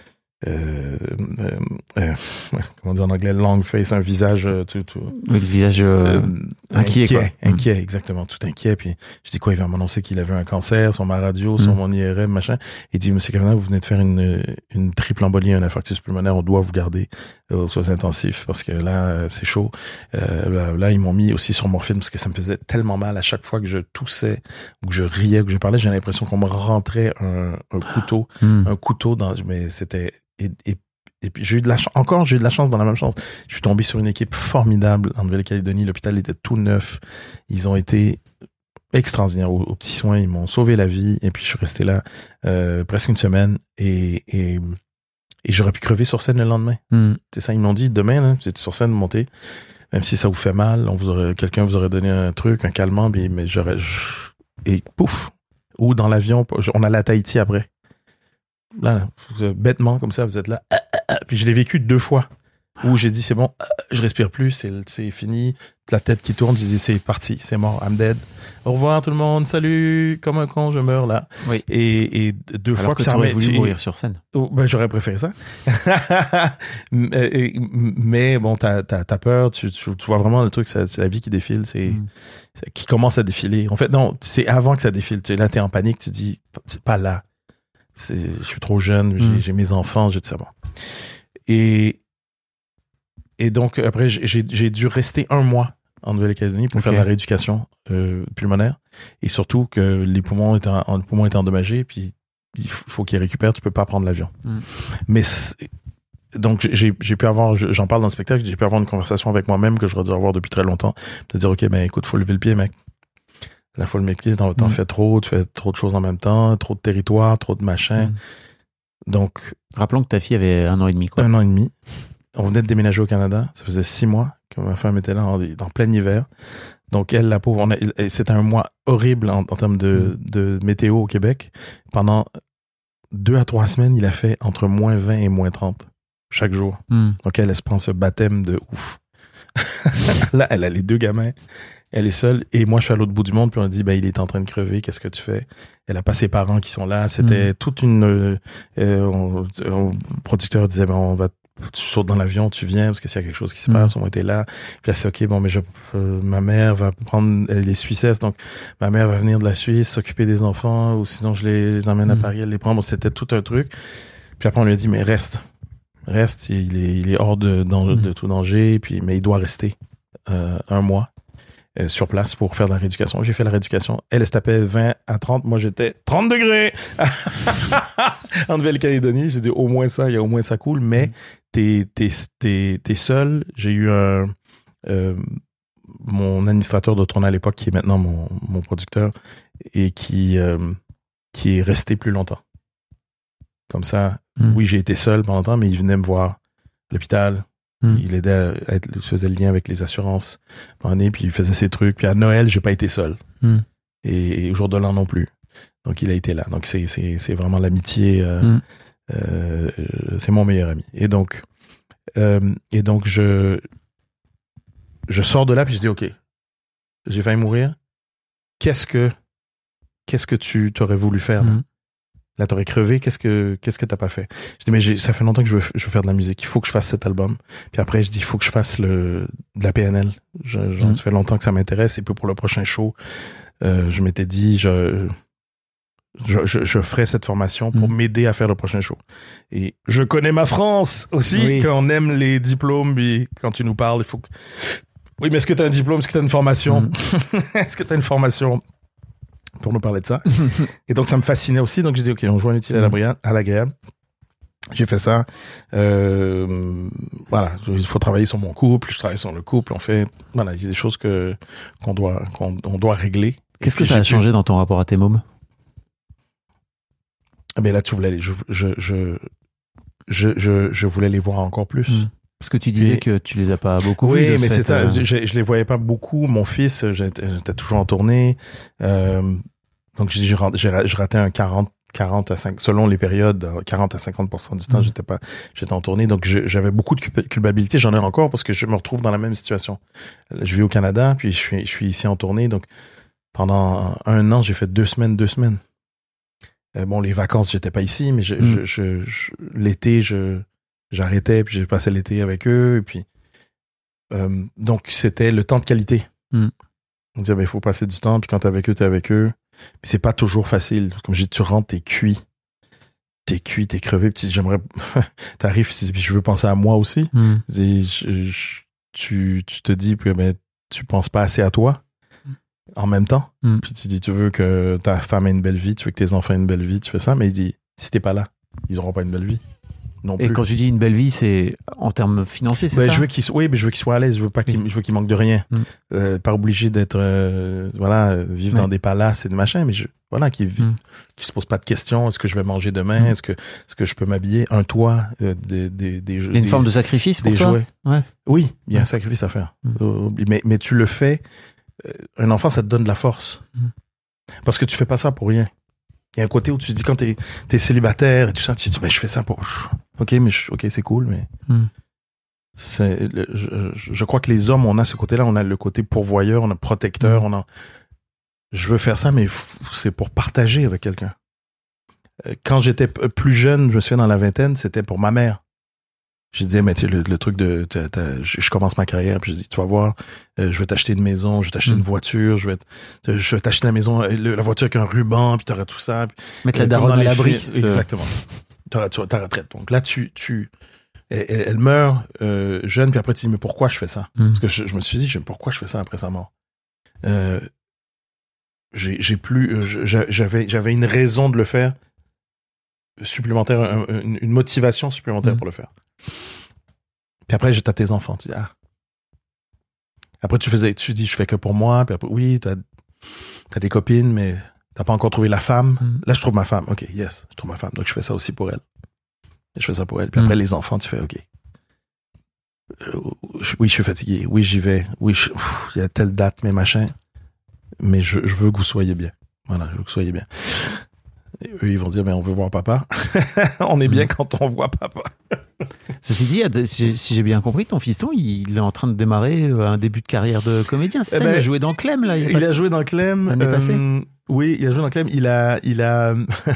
Euh, euh, euh, comment dire en anglais, long face, un visage euh, tout, tout Oui, le visage euh, euh, inquiet, inquiet, quoi. inquiet, exactement, tout inquiet. Puis je dis quoi, il va m'annoncer qu'il avait un cancer sur ma radio, sur Mm. mon I R M, machin. Il dit, Monsieur Kavanagh, vous venez de faire une, une triple embolie, un infarctus pulmonaire, on doit vous garder euh, aux soins intensifs parce que là, euh, c'est chaud. Euh, là, là, ils m'ont mis aussi sur morphine parce que ça me faisait tellement mal à chaque fois que je toussais ou que je riais, que je parlais, j'ai l'impression qu'on me rentrait un, un couteau, Mm. un couteau dans, mais c'était Et, et, et puis j'ai eu de la chance, encore j'ai eu de la chance dans la même chance. Je suis tombé sur une équipe formidable en Nouvelle-Calédonie. L'hôpital était tout neuf. Ils ont été extraordinaires aux, aux petits soins. Ils m'ont sauvé la vie. Et puis je suis resté là euh, presque une semaine. Et, et, et j'aurais pu crever sur scène le lendemain. Mm. C'est ça, ils m'ont dit demain, là, vous êtes sur scène, montez. Même si ça vous fait mal, on vous aurait, quelqu'un vous aurait donné un truc, un calmant, mais, mais j'aurais. Et pouf! Ou dans l'avion, on allait à Tahiti après. Là, là, bêtement comme ça, vous êtes là. Ah, ah, ah. Puis je l'ai vécu deux fois où j'ai dit c'est bon, ah, je respire plus, c'est, c'est fini, la tête qui tourne, j'ai dit c'est parti, c'est mort, I'm dead. Au revoir tout le monde, salut, comme un con, je meurs là. Oui. Et, et deux Alors fois que que ça tu aurais remet- voulu tu- mourir sur scène. Oh, ben, j'aurais préféré ça. mais, mais bon, t'as, t'as, t'as peur, tu, tu, tu vois vraiment le truc, c'est, c'est la vie qui défile, c'est, Mm. c'est- qui commence à défiler. En fait, non, c'est avant que ça défile. Tu, là, t'es en panique, tu dis, c'est pas là. C'est, je suis trop jeune, j'ai, Mm. j'ai mes enfants, j'ai tout ça. Bon. Et, et donc, après, j'ai, j'ai, j'ai dû rester un mois en Nouvelle-Calédonie pour Ok. faire de la rééducation euh, pulmonaire. Et surtout que les poumons étaient, en, les poumons étaient endommagés, puis il faut qu'ils récupèrent, tu peux pas prendre l'avion. Mm. Mais c'est- donc j'ai, j'ai pu avoir, j'en parle dans le spectacle, j'ai pu avoir une conversation avec moi-même que j'aurais dû avoir depuis très longtemps. De dire, OK, ben écoute, faut lever le pied, mec. La faut lever le pied, t'en, t'en Mm. fais trop, tu fais trop de choses en même temps, trop de territoire, trop de machin. Mm. Donc, Rappelons que ta fille avait un an et demi, quoi. un an et demi. On venait de déménager au Canada. Ça faisait six mois que ma femme était là en, en plein hiver. Donc, elle, la pauvre, on a, et c'était un mois horrible en, en termes de, de météo au Québec. Pendant deux à trois semaines, il a fait entre moins vingt et moins trente chaque jour. Mm. Donc, elle, elle se prend ce baptême de ouf. Là, elle a les deux gamins. Elle est seule. Et moi, je suis à l'autre bout du monde. Puis on a dit, ben, il est en train de crever. Qu'est-ce que tu fais? Elle a pas ses parents qui sont là. C'était toute une... Euh, euh, on- on- le producteur disait, ben, on va... Tu sautes dans l'avion, tu viens, parce que s'il y a quelque chose qui se Mm. passe, on était là. Puis là, c'est OK, bon, mais je, euh, ma mère va prendre... Elle est suissesse, donc ma mère va venir de la Suisse, s'occuper des enfants, ou sinon je les, les emmène à Mm. Paris, elle les prend. Bon, c'était tout un truc. Puis après, on lui a dit, mais reste. Reste, il est, il est hors de, danger- Mm. de tout danger, puis, mais il doit rester euh, un mois euh, sur place pour faire de la rééducation. J'ai fait la rééducation. Elle, elle se tapait vingt à trente. Moi, j'étais trente degrés en Nouvelle-Calédonie. J'ai dit, au moins ça, il y a au moins ça cool, mais t'es, t'es, t'es, t'es seul. J'ai eu un... Euh, mon administrateur de tournée à l'époque, qui est maintenant mon, mon producteur, et qui, euh, qui est resté plus longtemps. Comme ça, Mm. oui, j'ai été seul pendant longtemps, mais il venait me voir à l'hôpital. Mm. Il aidait à être, il faisait le lien avec les assurances pendant l'année, puis il faisait ses trucs. Puis à Noël, j'ai pas été seul. Mm. Et, et au jour de l'an non plus. Donc il a été là. Donc c'est, c'est, c'est vraiment l'amitié. Euh, Mm. euh, c'est mon meilleur ami. Et donc, euh, et donc je, je sors de là, puis je dis, OK, j'ai failli mourir. Qu'est-ce que, qu'est-ce que tu t'aurais voulu faire? Là, Mm. là t'aurais crevé. Qu'est-ce que, qu'est-ce que t'as pas fait? Je dis, mais j'ai, ça fait longtemps que je veux, je veux faire de la musique. Il faut que je fasse cet album. Puis après, je dis, il faut que je fasse le, de la P N L. Je, je- Mm. Ça fait longtemps que ça m'intéresse. Et puis pour le prochain show, euh, je m'étais dit, je, je, je, je ferai cette formation pour Mm. m'aider à faire le prochain show. Et je connais ma France aussi, Oui. quand on aime les diplômes, puis quand tu nous parles, il faut que Oui, mais est-ce que tu as un diplôme? Est-ce que tu as une formation? Mm. Est-ce que tu as une formation pour nous parler de ça? Et donc, ça me fascinait aussi. Donc, j'ai dit, OK, on joue un utile mm. à l'agréable. J'ai fait ça. Euh, voilà, il faut travailler sur mon couple. Je travaille sur le couple. On fait, voilà, il y a des choses que qu'on doit qu'on on doit régler. Qu'est-ce que ça a changé dans ton rapport à tes mômes? Ah ben là, tu voulais, je je je je je, je voulais les voir encore plus. Mm. Parce que tu disais et, que tu les as pas beaucoup oui, vus. Oui, mais c'est ça. Euh... Je, je les voyais pas beaucoup. Mon fils, j'étais, j'étais toujours en tournée. Euh, donc, j'ai, j'ai, je ratais un quarante, quarante à cinq, selon les périodes, quarante à cinquante pour cent du temps, mmh. j'étais pas, j'étais en tournée. Donc, je, j'avais beaucoup de culpabilité. J'en ai encore parce que je me retrouve dans la même situation. Je vis au Canada, puis je suis, je suis ici en tournée. Donc, pendant un an, j'ai fait deux semaines, deux semaines. Euh, bon, les vacances, j'étais pas ici, mais je, mmh. je, je, je, l'été, je, j'arrêtais, puis j'ai passé l'été avec eux, et puis euh, donc c'était le temps de qualité. Mm. On disait, ben, il faut passer du temps, puis quand t'es avec eux, t'es avec eux. Puis c'est pas toujours facile. Comme je dis, tu rentres, t'es cuit. T'es cuit, t'es crevé, puis j'aimerais... T'arrives, puis je veux penser à moi aussi. Mm. Et je, je, tu, tu te dis que ben, tu penses pas assez à toi en même temps. Mm. Puis tu dis, tu veux que ta femme ait une belle vie, tu veux que tes enfants aient une belle vie, tu fais ça, mais il dit, si t'es pas là, ils auront pas une belle vie. Non et plus. Quand tu dis une belle vie, c'est en termes financiers, c'est ben, ça? Je veux qu'il, oui, mais je veux qu'il soit à l'aise. Je veux pas qu'il, oui. je veux qu'il manque de rien. Mm. Euh, pas obligé d'être, euh, voilà, vivre oui. dans des palaces et de machin, mais je, voilà, qu'il vit, mm. qu'il se pose pas de questions. Est-ce que je vais manger demain? Mm. Est-ce que, est-ce que je peux m'habiller? Un toit, euh, des, des, des jeux. Il y a une des, forme de sacrifice pour des toi? Jouets. Ouais. Oui, il y a un sacrifice à faire. Mm. Mais, mais tu le fais. Euh, un enfant, ça te donne de la force. Mm. Parce que tu fais pas ça pour rien. Il y a un côté où tu te dis, quand t'es, t'es célibataire et tout ça, tu te dis, ben, je fais ça pour... OK, mais je, OK, c'est cool, mais... Mm. C'est, le, je, je crois que les hommes, on a ce côté-là, on a le côté pourvoyeur, on a protecteur, mm. on a... Je veux faire ça, mais c'est pour partager avec quelqu'un. Quand j'étais plus jeune, je me souviens dans la vingtaine, c'était pour ma mère. Je disais, mais tu sais, le, le truc de... T'as, t'as, je commence ma carrière, puis je dis, tu vas voir, euh, je vais t'acheter une maison, je vais t'acheter mmh. une voiture, je vais, je vais t'acheter la maison, la voiture avec un ruban, puis t'auras tout ça. Puis, mettre la daronne à l'abri. Filles, exactement. T'auras, tu auras ta retraite. Donc là, tu... tu elle, elle meurt euh, jeune, puis après, tu dis, mais pourquoi je fais ça? Mmh. Parce que je, je me suis dit, je, pourquoi je fais ça après sa mort? Euh, j'ai, j'ai plus... Euh, j'avais, j'avais une raison de le faire supplémentaire, un, une, une motivation supplémentaire mmh. pour le faire. Puis après, j'étais à tes enfants. Tu dis, ah. Après, tu faisais, tu dis, je fais que pour moi. Puis après, oui, t'as, t'as des copines, mais t'as pas encore trouvé la femme. Mm. Là, je trouve ma femme. OK, yes, je trouve ma femme. Donc, je fais ça aussi pour elle. Et je fais ça pour elle. Puis mm. après, les enfants, tu fais, OK. Euh, oui, je suis fatigué. Oui, j'y vais. Oui, il y a telle date, mais machin. Mais je, je veux que vous soyez bien. Voilà, je veux que vous soyez bien. Et eux, ils vont dire, mais on veut voir papa. On est bien mmh. quand on voit papa. Ceci dit, si j'ai bien compris, ton fiston, il est en train de démarrer un début de carrière de comédien. C'est eh ça, ben, il a joué dans Clem, là. Il, il a joué dans Clem. L'année euh, passée. Oui, il a joué dans Clem. Il a, il a,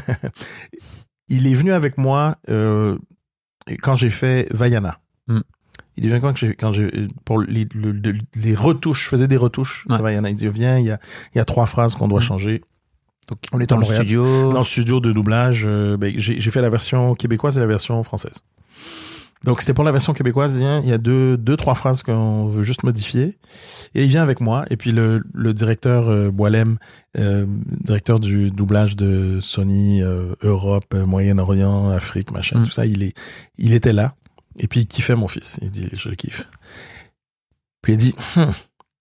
il est venu avec moi euh, quand j'ai fait Vaiana. Mmh. Il est venu quand j'ai, quand j'ai, pour les, les, les retouches, je faisais des retouches ouais. de Vaiana. Il dit, viens, il y a, il y a trois phrases qu'on doit mmh. changer. Donc, on est dans le studio. Dans le studio de doublage. Euh, ben, j'ai, j'ai fait la version québécoise et la version française. Donc, c'était pour la version québécoise. Il y a deux, deux, trois phrases qu'on veut juste modifier. Et il vient avec moi. Et puis, le, le directeur euh, Boilem, euh, directeur du doublage de Sony, euh, Europe, euh, Moyen-Orient, Afrique, machin, mm. tout ça, il est, il était là. Et puis, il kiffait mon fils. Il dit, je le kiffe. Puis, il dit, hum.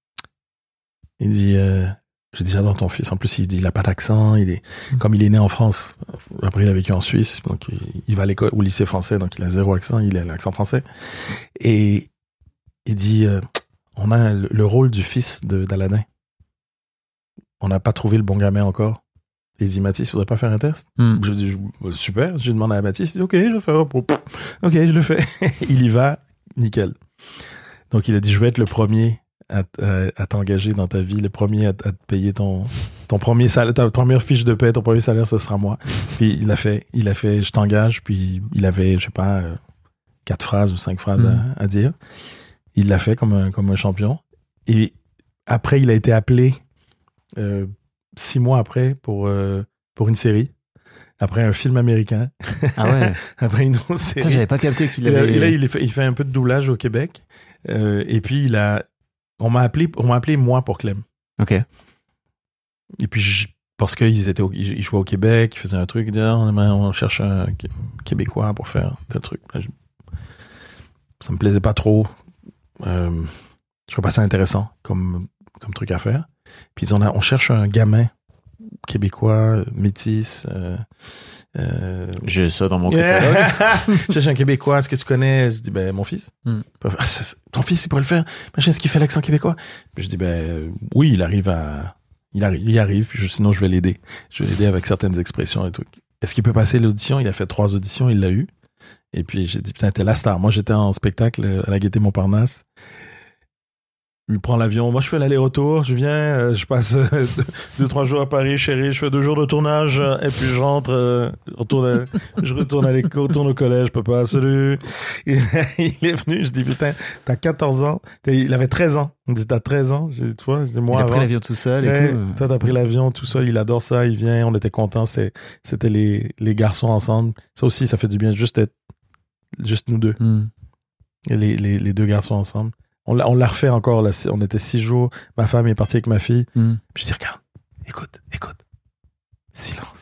il dit, euh, j'ai dit, j'adore ton fils. En plus, il dit, il a pas d'accent. Il est, mmh. comme il est né en France. Après, il a vécu en Suisse. Donc, il va à l'école, au lycée français. Donc, il a zéro accent. Il a l'accent français. Et il dit, euh, on a le, le rôle du fils de, d'Aladin. On n'a pas trouvé le bon gamin encore. Et il dit, Mathis, il faudrait pas faire un test? Mmh. Je dis, super. Je demande à Mathis. Il dit, OK, je vais faire. Ok, je le fais. Il y va. Nickel. Donc, il a dit, je vais être le premier À, à, à t'engager dans ta vie, le premier à, à te payer ton, ton premier salaire, ta première fiche de paie, ton premier salaire, ce sera moi. Puis il a fait, il a fait, je t'engage, puis il avait, je sais pas, euh, quatre phrases ou cinq phrases mmh. à, à dire. Il l'a fait comme un, comme un champion. Et après, il a été appelé euh, six mois après pour, euh, pour une série. Après un film américain. Ah ouais. Après une autre série. Putain, j'avais pas capté qu'il avait... Et là, il fait, il fait un peu de doublage au Québec. Euh, et puis, il a, On m'a appelé, on m'a appelé moi pour Clem. Ok. Et puis, je, parce qu'ils étaient, au, ils jouaient au Québec, ils faisaient un truc, ils disaient, on, on cherche un Québécois pour faire tel truc. Là, je, ça me plaisait pas trop. Euh, je trouvais pas ça intéressant comme, comme truc à faire. Puis on, a, on cherche un gamin québécois, métis. Euh, euh, J'ai ça dans mon catalogue. Je cherche un Québécois, est-ce que tu connais? Je dis, ben, mon fils. Mm. Ah, ton fils, il pourrait le faire. Machin, est-ce qu'il fait l'accent québécois? Puis je dis, ben, oui, il arrive à, il arrive, il y arrive, puis je, sinon je vais l'aider. Je vais l'aider avec certaines expressions et trucs. Est-ce qu'il peut passer l'audition? Il a fait trois auditions, il l'a eu. Et puis j'ai dit, putain, t'es la star. Moi, j'étais en spectacle à la Gaîté Montparnasse. Il prend l'avion. Moi, je fais l'aller-retour. Je viens, euh, je passe euh, deux, deux, trois jours à Paris, chérie. Je fais deux jours de tournage. Euh, et puis je rentre, euh, retourne à, je retourne à l'école, retourne au collège. Papa, salut. Il, il est venu. Je dis, putain, t'as quatorze ans. T'as, il avait treize ans. On dit, t'as treize ans. J'ai dit, toi, c'est moi. Il a avant. pris l'avion tout seul et Ouais, tout. Toi, t'as pris l'avion tout seul. Il adore ça. Il vient. On était contents. C'était, c'était les, les garçons ensemble. Ça aussi, ça fait du bien. Juste être, juste nous deux. Mm. Et les, les, les deux garçons ensemble. On l'a, on l'a refait encore, là. On était six jours. Ma femme est partie avec ma fille. Mm. Puis je dis, regarde, écoute, écoute. Silence.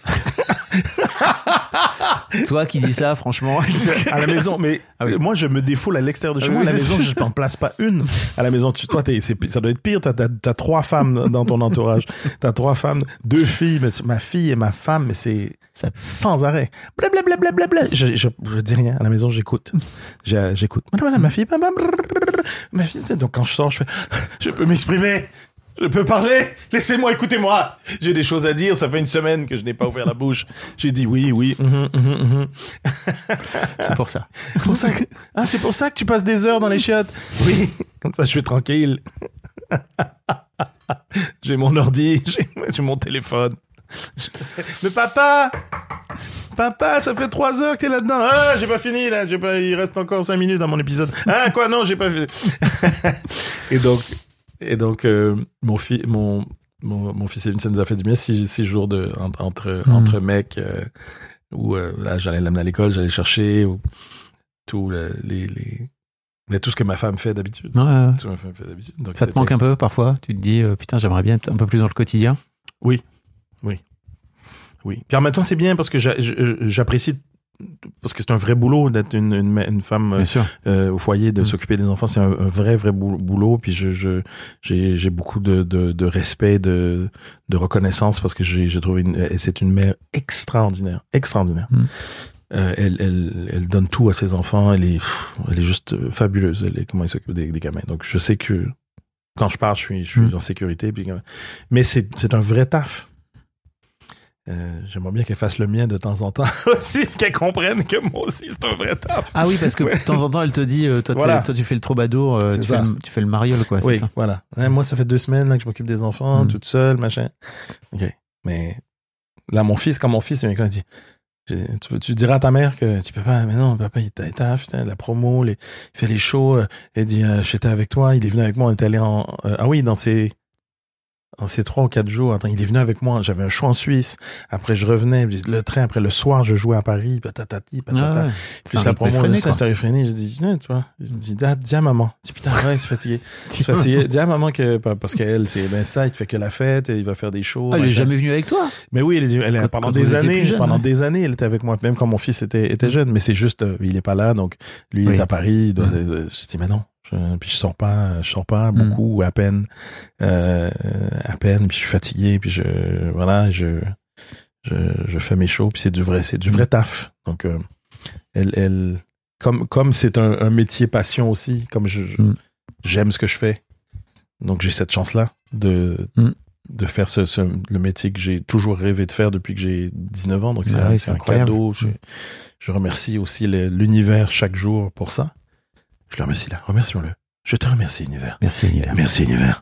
Toi qui dis ça, franchement. À la maison, mais Ah oui. moi, je me défoule à l'extérieur de chez Ah moi. oui, À la c'est maison, ça. je n'en place pas une. À la maison, tu, toi, t'es, c'est, ça doit être pire. T'as, t'as, t'as trois femmes dans ton entourage. T'as trois femmes, deux filles. Mais tu- ma fille et ma femme, mais c'est Ça- sans arrêt. Blablabla. Bla, bla, bla, bla. Je, je, je dis rien. À la maison, j'écoute. J'ai- j'écoute. Madame, ma fille, ma fille. Donc, quand je sors, je fais, je peux m'exprimer. Je peux parler. Laissez-moi, écoutez-moi. J'ai des choses à dire. Ça fait une semaine que je n'ai pas ouvert la bouche. J'ai dit oui, oui. mhm, mhm, mhm. C'est pour ça. C'est pour ça que... Ah, c'est pour ça que tu passes des heures dans les chiottes. Oui, comme ça je suis tranquille. J'ai mon ordi, j'ai, j'ai mon téléphone. Mais papa, papa, ça fait trois heures que t'es là-dedans. Ah, j'ai pas fini là. J'ai pas... Il reste encore cinq minutes dans mon épisode. Ah quoi, non, j'ai pas fini. Et donc, et donc, euh, mon fils, mon, mon, mon fils et une, ça nous a fait du bien six, six jours de entre entre, Mm. entre mecs. Euh, où euh, là, j'allais l'amener à l'école, j'allais le chercher. Ou, tout le- les, les... Mais tout ce que ma femme fait d'habitude. Ouais, ouais. Tout ce que ma femme fait d'habitude. Donc, Ça te c'était- manque un peu parfois? Tu te dis, euh, putain, j'aimerais bien être un peu plus dans le quotidien. Oui, oui, oui. Puis en même temps, c'est bien parce que j'a- je- j'apprécie, parce que c'est un vrai boulot d'être une, une, une femme Bien sûr. euh, au foyer, de Mm. s'occuper des enfants. C'est un, un vrai, vrai bou- boulot. Puis je, je, j'ai, j'ai beaucoup de, de, de respect, de, de reconnaissance parce que j'ai, j'ai trouvé une, et c'est une mère extraordinaire, extraordinaire. Mm. Euh, elle, elle, elle donne tout à ses enfants. Elle est, pff, elle est juste euh, fabuleuse. Elle est, comment elle s'occupe des, des gamins. Donc je sais que quand je pars, je suis, je suis Mm. en sécurité. Puis, mais c'est, c'est un vrai taf. Euh, j'aimerais bien qu'elle fasse le mien de temps en temps aussi, qu'elle comprenne que moi aussi c'est un vrai taf. Ah oui, parce que Ouais. de temps en temps, elle te dit, euh, toi, t'es- Voilà. toi, tu fais le troubadour, euh, C'est tu, ça. fais le, tu fais le mariole, quoi. Oui, C'est ça. voilà. Hein, moi, ça fait deux semaines là, que je m'occupe des enfants, Mm. toute seule, machin. OK. Mais là, mon fils, quand mon fils, il vient, il dit, j'ai- tu, veux- tu diras à ta mère que tu peux pas, mais non, papa, il t'a- il taffe, putain, la promo, les, il fait les shows. euh, Il dit, euh, j'étais avec toi, il est venu avec moi, on est allé en... euh, ah oui, dans ces... En ces trois ou quatre jours, attends, il est venu avec moi. J'avais un show en Suisse. Après, je revenais. Le train, après, le soir, je jouais à Paris. Patatati, patata. Ah ouais. Puis C'est un la rythme promo, effréné, ça, quoi. c'est effréné. Je dis, viens, tu vois. Je dis, dis, dis à maman. Je dis, putain, ouais, je suis fatigué. Je suis fatigué. Dis à maman que, parce qu'elle, c'est, ben, ça, il te fait que la fête, il va faire des shows. Ah, elle est machin. jamais venue avec toi? Mais oui, elle, est- elle, Quand- pendant quand des vous étiez années, plus jeune, pendant ouais. des années, elle était avec moi. Même quand mon fils était, était jeune. Mais c'est juste, euh, il est pas là. Donc, lui, il Oui. est à Paris. Il doit, Mm. je dis, mais non. Je- puis je sors pas, je sors pas Mm. beaucoup, à peine, euh, à peine. Puis je suis fatigué. Puis je, voilà, je, je, je fais mes shows. Puis c'est du vrai, c'est du vrai taf. Donc, euh, elle, elle, comme, comme c'est un, un métier passion aussi, comme je, je- Mm. j'aime ce que je fais. Donc j'ai cette chance-là de, Mm. de faire ce, ce, le métier que j'ai toujours rêvé de faire depuis que j'ai dix-neuf ans. Donc c'est, Ah un, oui, c'est c'est un incroyable. cadeau. Je, je remercie aussi le- l'univers chaque jour pour ça. Je le remercie là. Remercions-le. Je te remercie, univers. Merci, Univers. Merci, univers.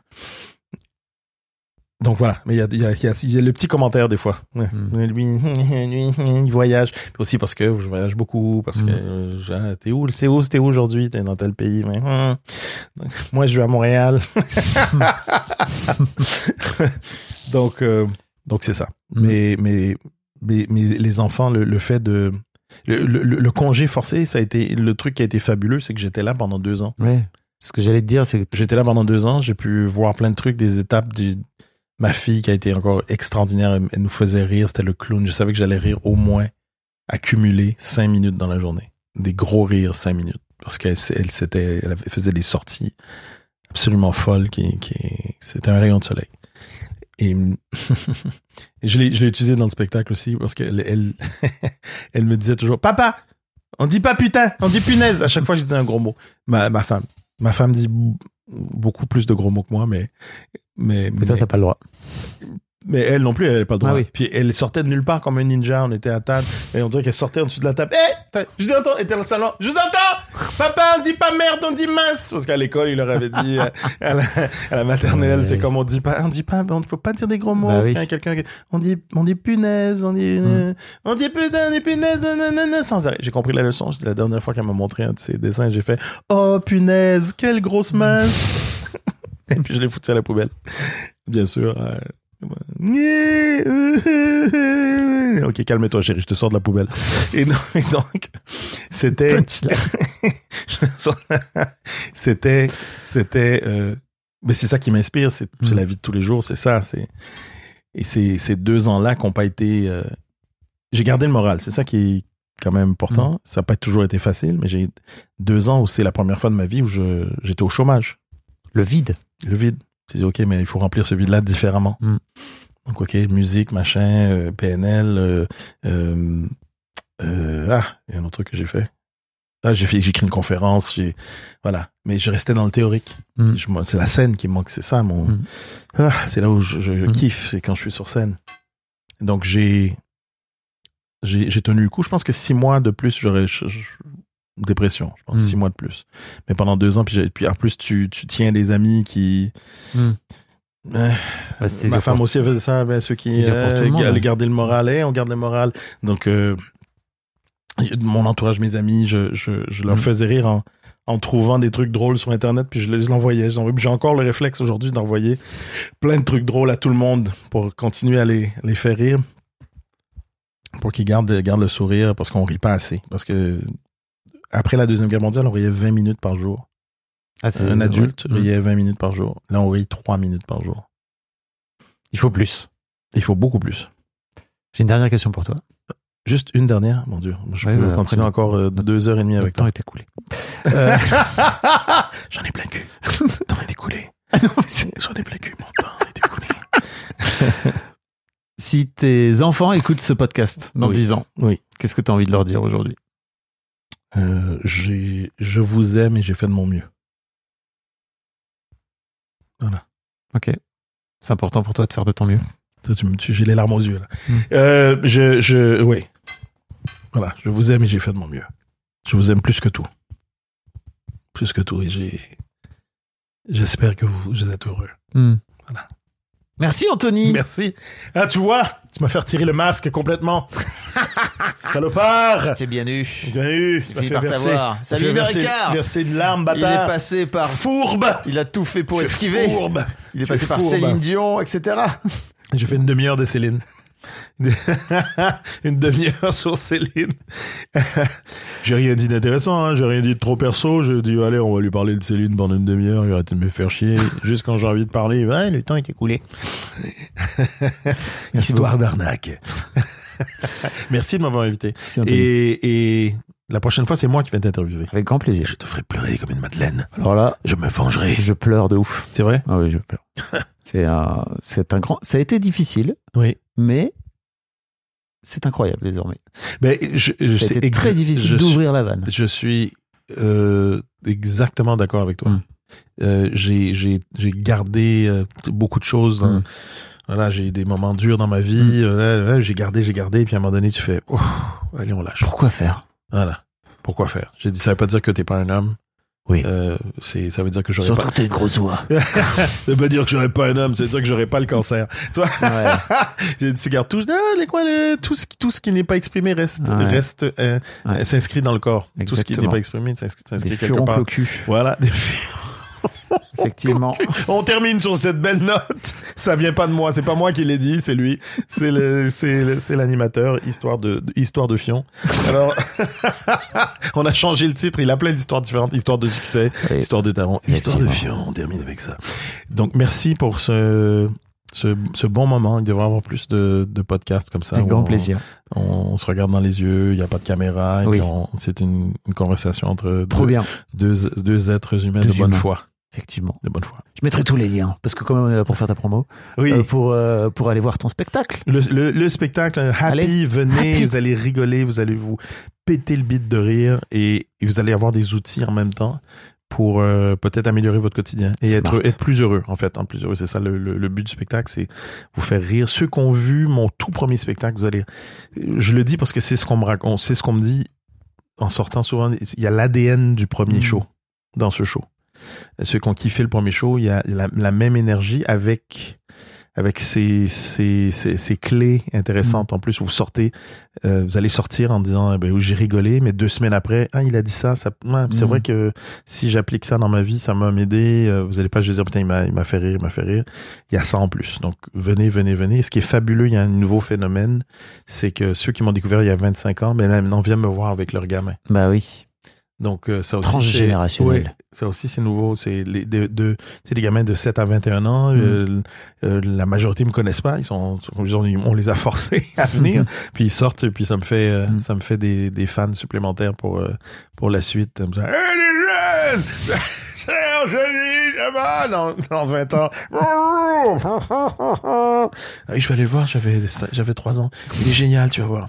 Donc voilà, mais il y a, il y, a, il y, a, il y a le petit commentaire des fois. Ouais. Mm. Lui, lui, il voyage. Puis aussi parce que je voyage beaucoup, parce Mm. que euh, ah, t'es où, c'est où, t'es où aujourd'hui, t'es dans tel pays. Mais, hum. Donc, moi, je vais à Montréal. donc, euh, donc c'est ça. Mm. Mais, mais, mais, mais les enfants, le, le fait de le, le, le congé forcé, ça a été le truc qui a été fabuleux, c'est que j'étais là pendant deux ans. Ouais. Ce que j'allais te dire, c'est que J'étais là pendant deux ans, j'ai pu voir plein de trucs, des étapes du... Ma fille qui a été encore extraordinaire, elle, elle nous faisait rire, c'était le clown. Je savais que j'allais rire au moins, accumuler cinq minutes dans la journée. Des gros rires, cinq minutes. Parce qu'elle elle, c'était, elle faisait des sorties absolument folles, qui, qui, c'était un rayon de soleil. Et, et je l'ai, je l'ai utilisé dans le spectacle aussi, parce qu'elle, elle, elle me disait toujours, papa, on dit pas putain, on dit punaise. À chaque fois, je disais un gros mot. Ma, ma femme. Ma femme dit beaucoup plus de gros mots que moi, mais, mais, mais toi, mais, t'as pas le droit. Mais elle non plus, elle n'avait pas le droit. Ah oui. Puis elle sortait de nulle part comme un ninja. On était à table et on dirait qu'elle sortait en dessous de la table. Hé, hey, je vous entends. Elle était dans le salon. Je vous entends. Papa, on dit pas merde, on dit mince. Parce qu'à l'école, il leur avait dit euh, à, la, à la maternelle, ouais. C'est comme on dit pas, on dit pas, on faut pas dire des gros mots. Bah oui. Quand quelqu'un, on dit, on dit punaise, on dit, mm. euh, on dit putain, on dit punaise, nanana, sans arrêt. J'ai compris la leçon. C'était la dernière fois qu'elle m'a montré un de ses dessins. J'ai fait, oh punaise, quelle grosse mince. Et puis je l'ai foutu à la poubelle. Bien sûr. Euh, Ok, calme-toi, chérie, je te sors de la poubelle. Et donc, et donc c'était, c'était, c'était, euh, mais c'est ça qui m'inspire, c'est, c'est la vie de tous les jours, c'est ça, c'est, et c'est ces deux ans-là qui n'ont pas été, euh, j'ai gardé le moral, c'est ça qui est quand même important. Mm. Ça n'a pas toujours été facile, mais j'ai deux ans où c'est la première fois de ma vie où je, j'étais au chômage. Le vide. Le vide. C'est ok, mais il faut remplir ce vide-là différemment. Mm. Donc, ok, musique, machin, euh, P N L, euh, euh, euh, ah, il y a un autre truc que j'ai fait. Ah, j'ai fait, j'ai écrit une conférence, j'ai, voilà. Mais je restais dans le théorique. Mm. Je, c'est la scène qui me manque, c'est ça, mon, mm. ah, c'est là où je, je, je mm. kiffe, c'est quand je suis sur scène. Donc, j'ai, j'ai, j'ai tenu le coup. Je pense que six mois de plus, j'aurais, je, je, dépression, je pense, mm. six mois de plus. Mais pendant deux ans, puis, j'ai, puis en plus, tu, tu tiens des amis qui, mm. euh, bah, ma femme pour... aussi faisait ça, ben, ceux qui euh, monde, gardaient le moral, et on garde le moral. Donc, euh, mon entourage, mes amis, je, je, je leur mm. faisais rire en, en trouvant des trucs drôles sur Internet, puis je les envoyais. Je l'envoyais. J'ai encore le réflexe aujourd'hui d'envoyer plein de trucs drôles à tout le monde pour continuer à les, les faire rire, pour qu'ils gardent, gardent le sourire, parce qu'on rit pas assez. Parce que après la Deuxième Guerre mondiale, on riait vingt minutes par jour. Ah, c'est un adulte ouais. riait vingt minutes par jour. Là, on rit trois minutes par jour. Il faut plus. Il faut beaucoup plus. J'ai une dernière question pour toi. Juste une dernière, mon Dieu. Je ouais, peux ouais, continuer après, encore euh, deux heures et demie avec toi. Le temps est écoulé. Euh... J'en ai plein le cul. Le temps est écoulé. J'en ai plein le cul. Mon temps est écoulé. Si tes enfants écoutent ce podcast dans oui. dix ans, oui. qu'est-ce que tu as envie de leur dire aujourd'hui? Euh, j'ai, je vous aime et j'ai fait de mon mieux. Voilà. Ok. C'est important pour toi de faire de ton mieux. Toi, tu me, tu, j'ai les larmes aux yeux là. Mm. Euh, je, je, oui. Voilà. Je vous aime et j'ai fait de mon mieux. Je vous aime plus que tout. Plus que tout et j'ai. J'espère que vous, vous êtes heureux. Mm. Voilà. Merci Anthony. Merci. Ah, tu vois, tu m'as fait retirer le masque complètement. Salopard. C'est bien eu. Bien eu. Tu fini par t'avoir. Salut Ricard. Verser une larme, bâtard. Il est passé par fourbe. Il a tout fait pour je esquiver. Fourbe. Il est passé par Céline Dion, et cetera. J'ai fait une demi-heure de Céline. Une demi-heure sur Céline. J'ai rien dit d'intéressant, hein. J'ai rien dit de trop perso. J'ai dit, allez, on va lui parler de Céline pendant une demi-heure. Il va arrêter de me faire chier. Juste quand j'ai envie de parler, ouais, le temps est écoulé. Histoire d'arnaque. Merci de m'avoir invité. Merci, et, et la prochaine fois, c'est moi qui vais t'interviewer. Avec grand plaisir. Je te ferai pleurer comme une madeleine. Alors là, je me vengerai. Je pleure de ouf. C'est vrai? Ah oui, je pleure. c'est un, c'est un grand. Ça a été difficile. Oui. Mais c'est incroyable désormais. Mais je, je, C'était c'est très ex- difficile d'ouvrir suis, la vanne. Je suis euh, exactement d'accord avec toi. Mm. Euh, j'ai, j'ai, j'ai gardé euh, beaucoup de choses. Dans, mm. Voilà, j'ai eu des moments durs dans ma vie. Mm. Euh, j'ai gardé, j'ai gardé. Puis à un moment donné, tu fais, oh, allez, on lâche. Pourquoi faire? Voilà. Pourquoi faire? J'ai dit, ça veut pas dire que t'es pas un homme. Oui. Euh, c'est, ça veut dire que j'aurais Surtout pas. Surtout que t'es une grosse voix. Ça veut pas dire que j'aurais pas un homme, ça veut dire que j'aurais pas le cancer. Tu vois? Ouais. J'ai dit, tu gardes tout, ah, les quoi, le, tout ce qui, tout ce qui n'est pas exprimé reste, ouais. reste, euh, ouais. s'inscrit dans le corps. Exactement. Tout ce qui n'est pas exprimé s'inscrit, s'inscrit des quelque part. Des cul. Voilà. Des furons. Effectivement. On termine sur cette belle note. Ça vient pas de moi, c'est pas moi qui l'ai dit, c'est lui. C'est le, c'est, le, c'est l'animateur, histoire de, de histoire de Fion. Alors, on a changé le titre. Il a plein d'histoires différentes, histoire de succès, Oui. histoire de daron, histoire de Fion. On termine avec ça. Donc, merci pour ce. Ce, ce bon moment. Il devrait y avoir plus de, de podcasts comme ça. Avec grand on, plaisir. On, on se regarde dans les yeux, il n'y a pas de caméra, et Oui. puis on, c'est une, une conversation entre Trop deux, bien. deux, deux êtres humains Deux de bonne humains. foi. Effectivement. De bonne foi. Je mettrai tous les liens, parce que quand même on est là pour faire ta promo, Oui. euh, pour, euh, pour aller voir ton spectacle. Le, le, le spectacle, Happy, Allez. venez, Happy. vous allez rigoler, vous allez vous péter le bide de rire et, et vous allez avoir des outils en même temps pour euh, peut-être améliorer votre quotidien et Smart. être, être plus heureux, en fait. En plus heureux, c'est ça le, le, le but du spectacle, c'est vous faire rire. Ceux qui ont vu mon tout premier spectacle, vous allez... Je le dis parce que c'est ce qu'on me raconte, c'est ce qu'on me dit en sortant souvent. Il y a l'A D N du premier Mmh. show dans ce show. Ceux qui ont kiffé le premier show, il y a la, la même énergie avec... avec ces, ces, ces, ces clés intéressantes. En plus, vous sortez, euh, vous allez sortir en disant, eh ben, oui, j'ai rigolé, mais deux semaines après, ah, il a dit ça, ça, ouais, c'est Mm. vrai que si j'applique ça dans ma vie, ça m'a aidé. Euh, vous allez pas juste dire, putain, il m'a, il m'a fait rire, il m'a fait rire. Il y a ça en plus. Donc, venez, venez, venez. Et ce qui est fabuleux, il y a un nouveau phénomène, c'est que ceux qui m'ont découvert il y a vingt-cinq ans, ben là, maintenant, viennent me voir avec leur gamin. Bah oui. Donc, euh, ça aussi. Transgénérationnel. c'est- ouais, ça aussi, c'est nouveau. C'est les, de, de, c'est des gamins de sept à vingt et un ans. Mm. Euh, euh, la majorité me connaissent pas. Ils sont, ils ont- on les a forcés à venir. Puis ils sortent, puis ça me fait, euh, Mm. ça me fait des, des fans supplémentaires pour, euh, pour la suite. Comme ça, hey, les jeunes! C'est joli, ça va? Dans, dans vingt ans. Ah, je vais aller le voir, j'avais, j'avais trois ans. Il est génial, tu vas voir.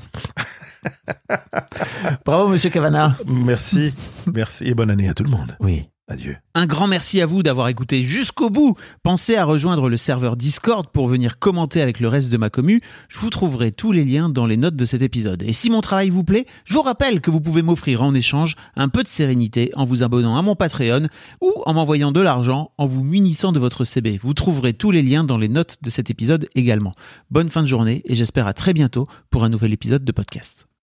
Bravo, monsieur Cavana. Merci, merci et bonne année à tout le monde. Oui. Adieu. Un grand merci à vous d'avoir écouté jusqu'au bout. Pensez à rejoindre le serveur Discord pour venir commenter avec le reste de ma commu. Je vous trouverai tous les liens dans les notes de cet épisode. Et si mon travail vous plaît, je vous rappelle que vous pouvez m'offrir en échange un peu de sérénité en vous abonnant à mon Patreon ou en m'envoyant de l'argent en vous munissant de votre C B. Vous trouverez tous les liens dans les notes de cet épisode également. Bonne fin de journée et j'espère à très bientôt pour un nouvel épisode de podcast.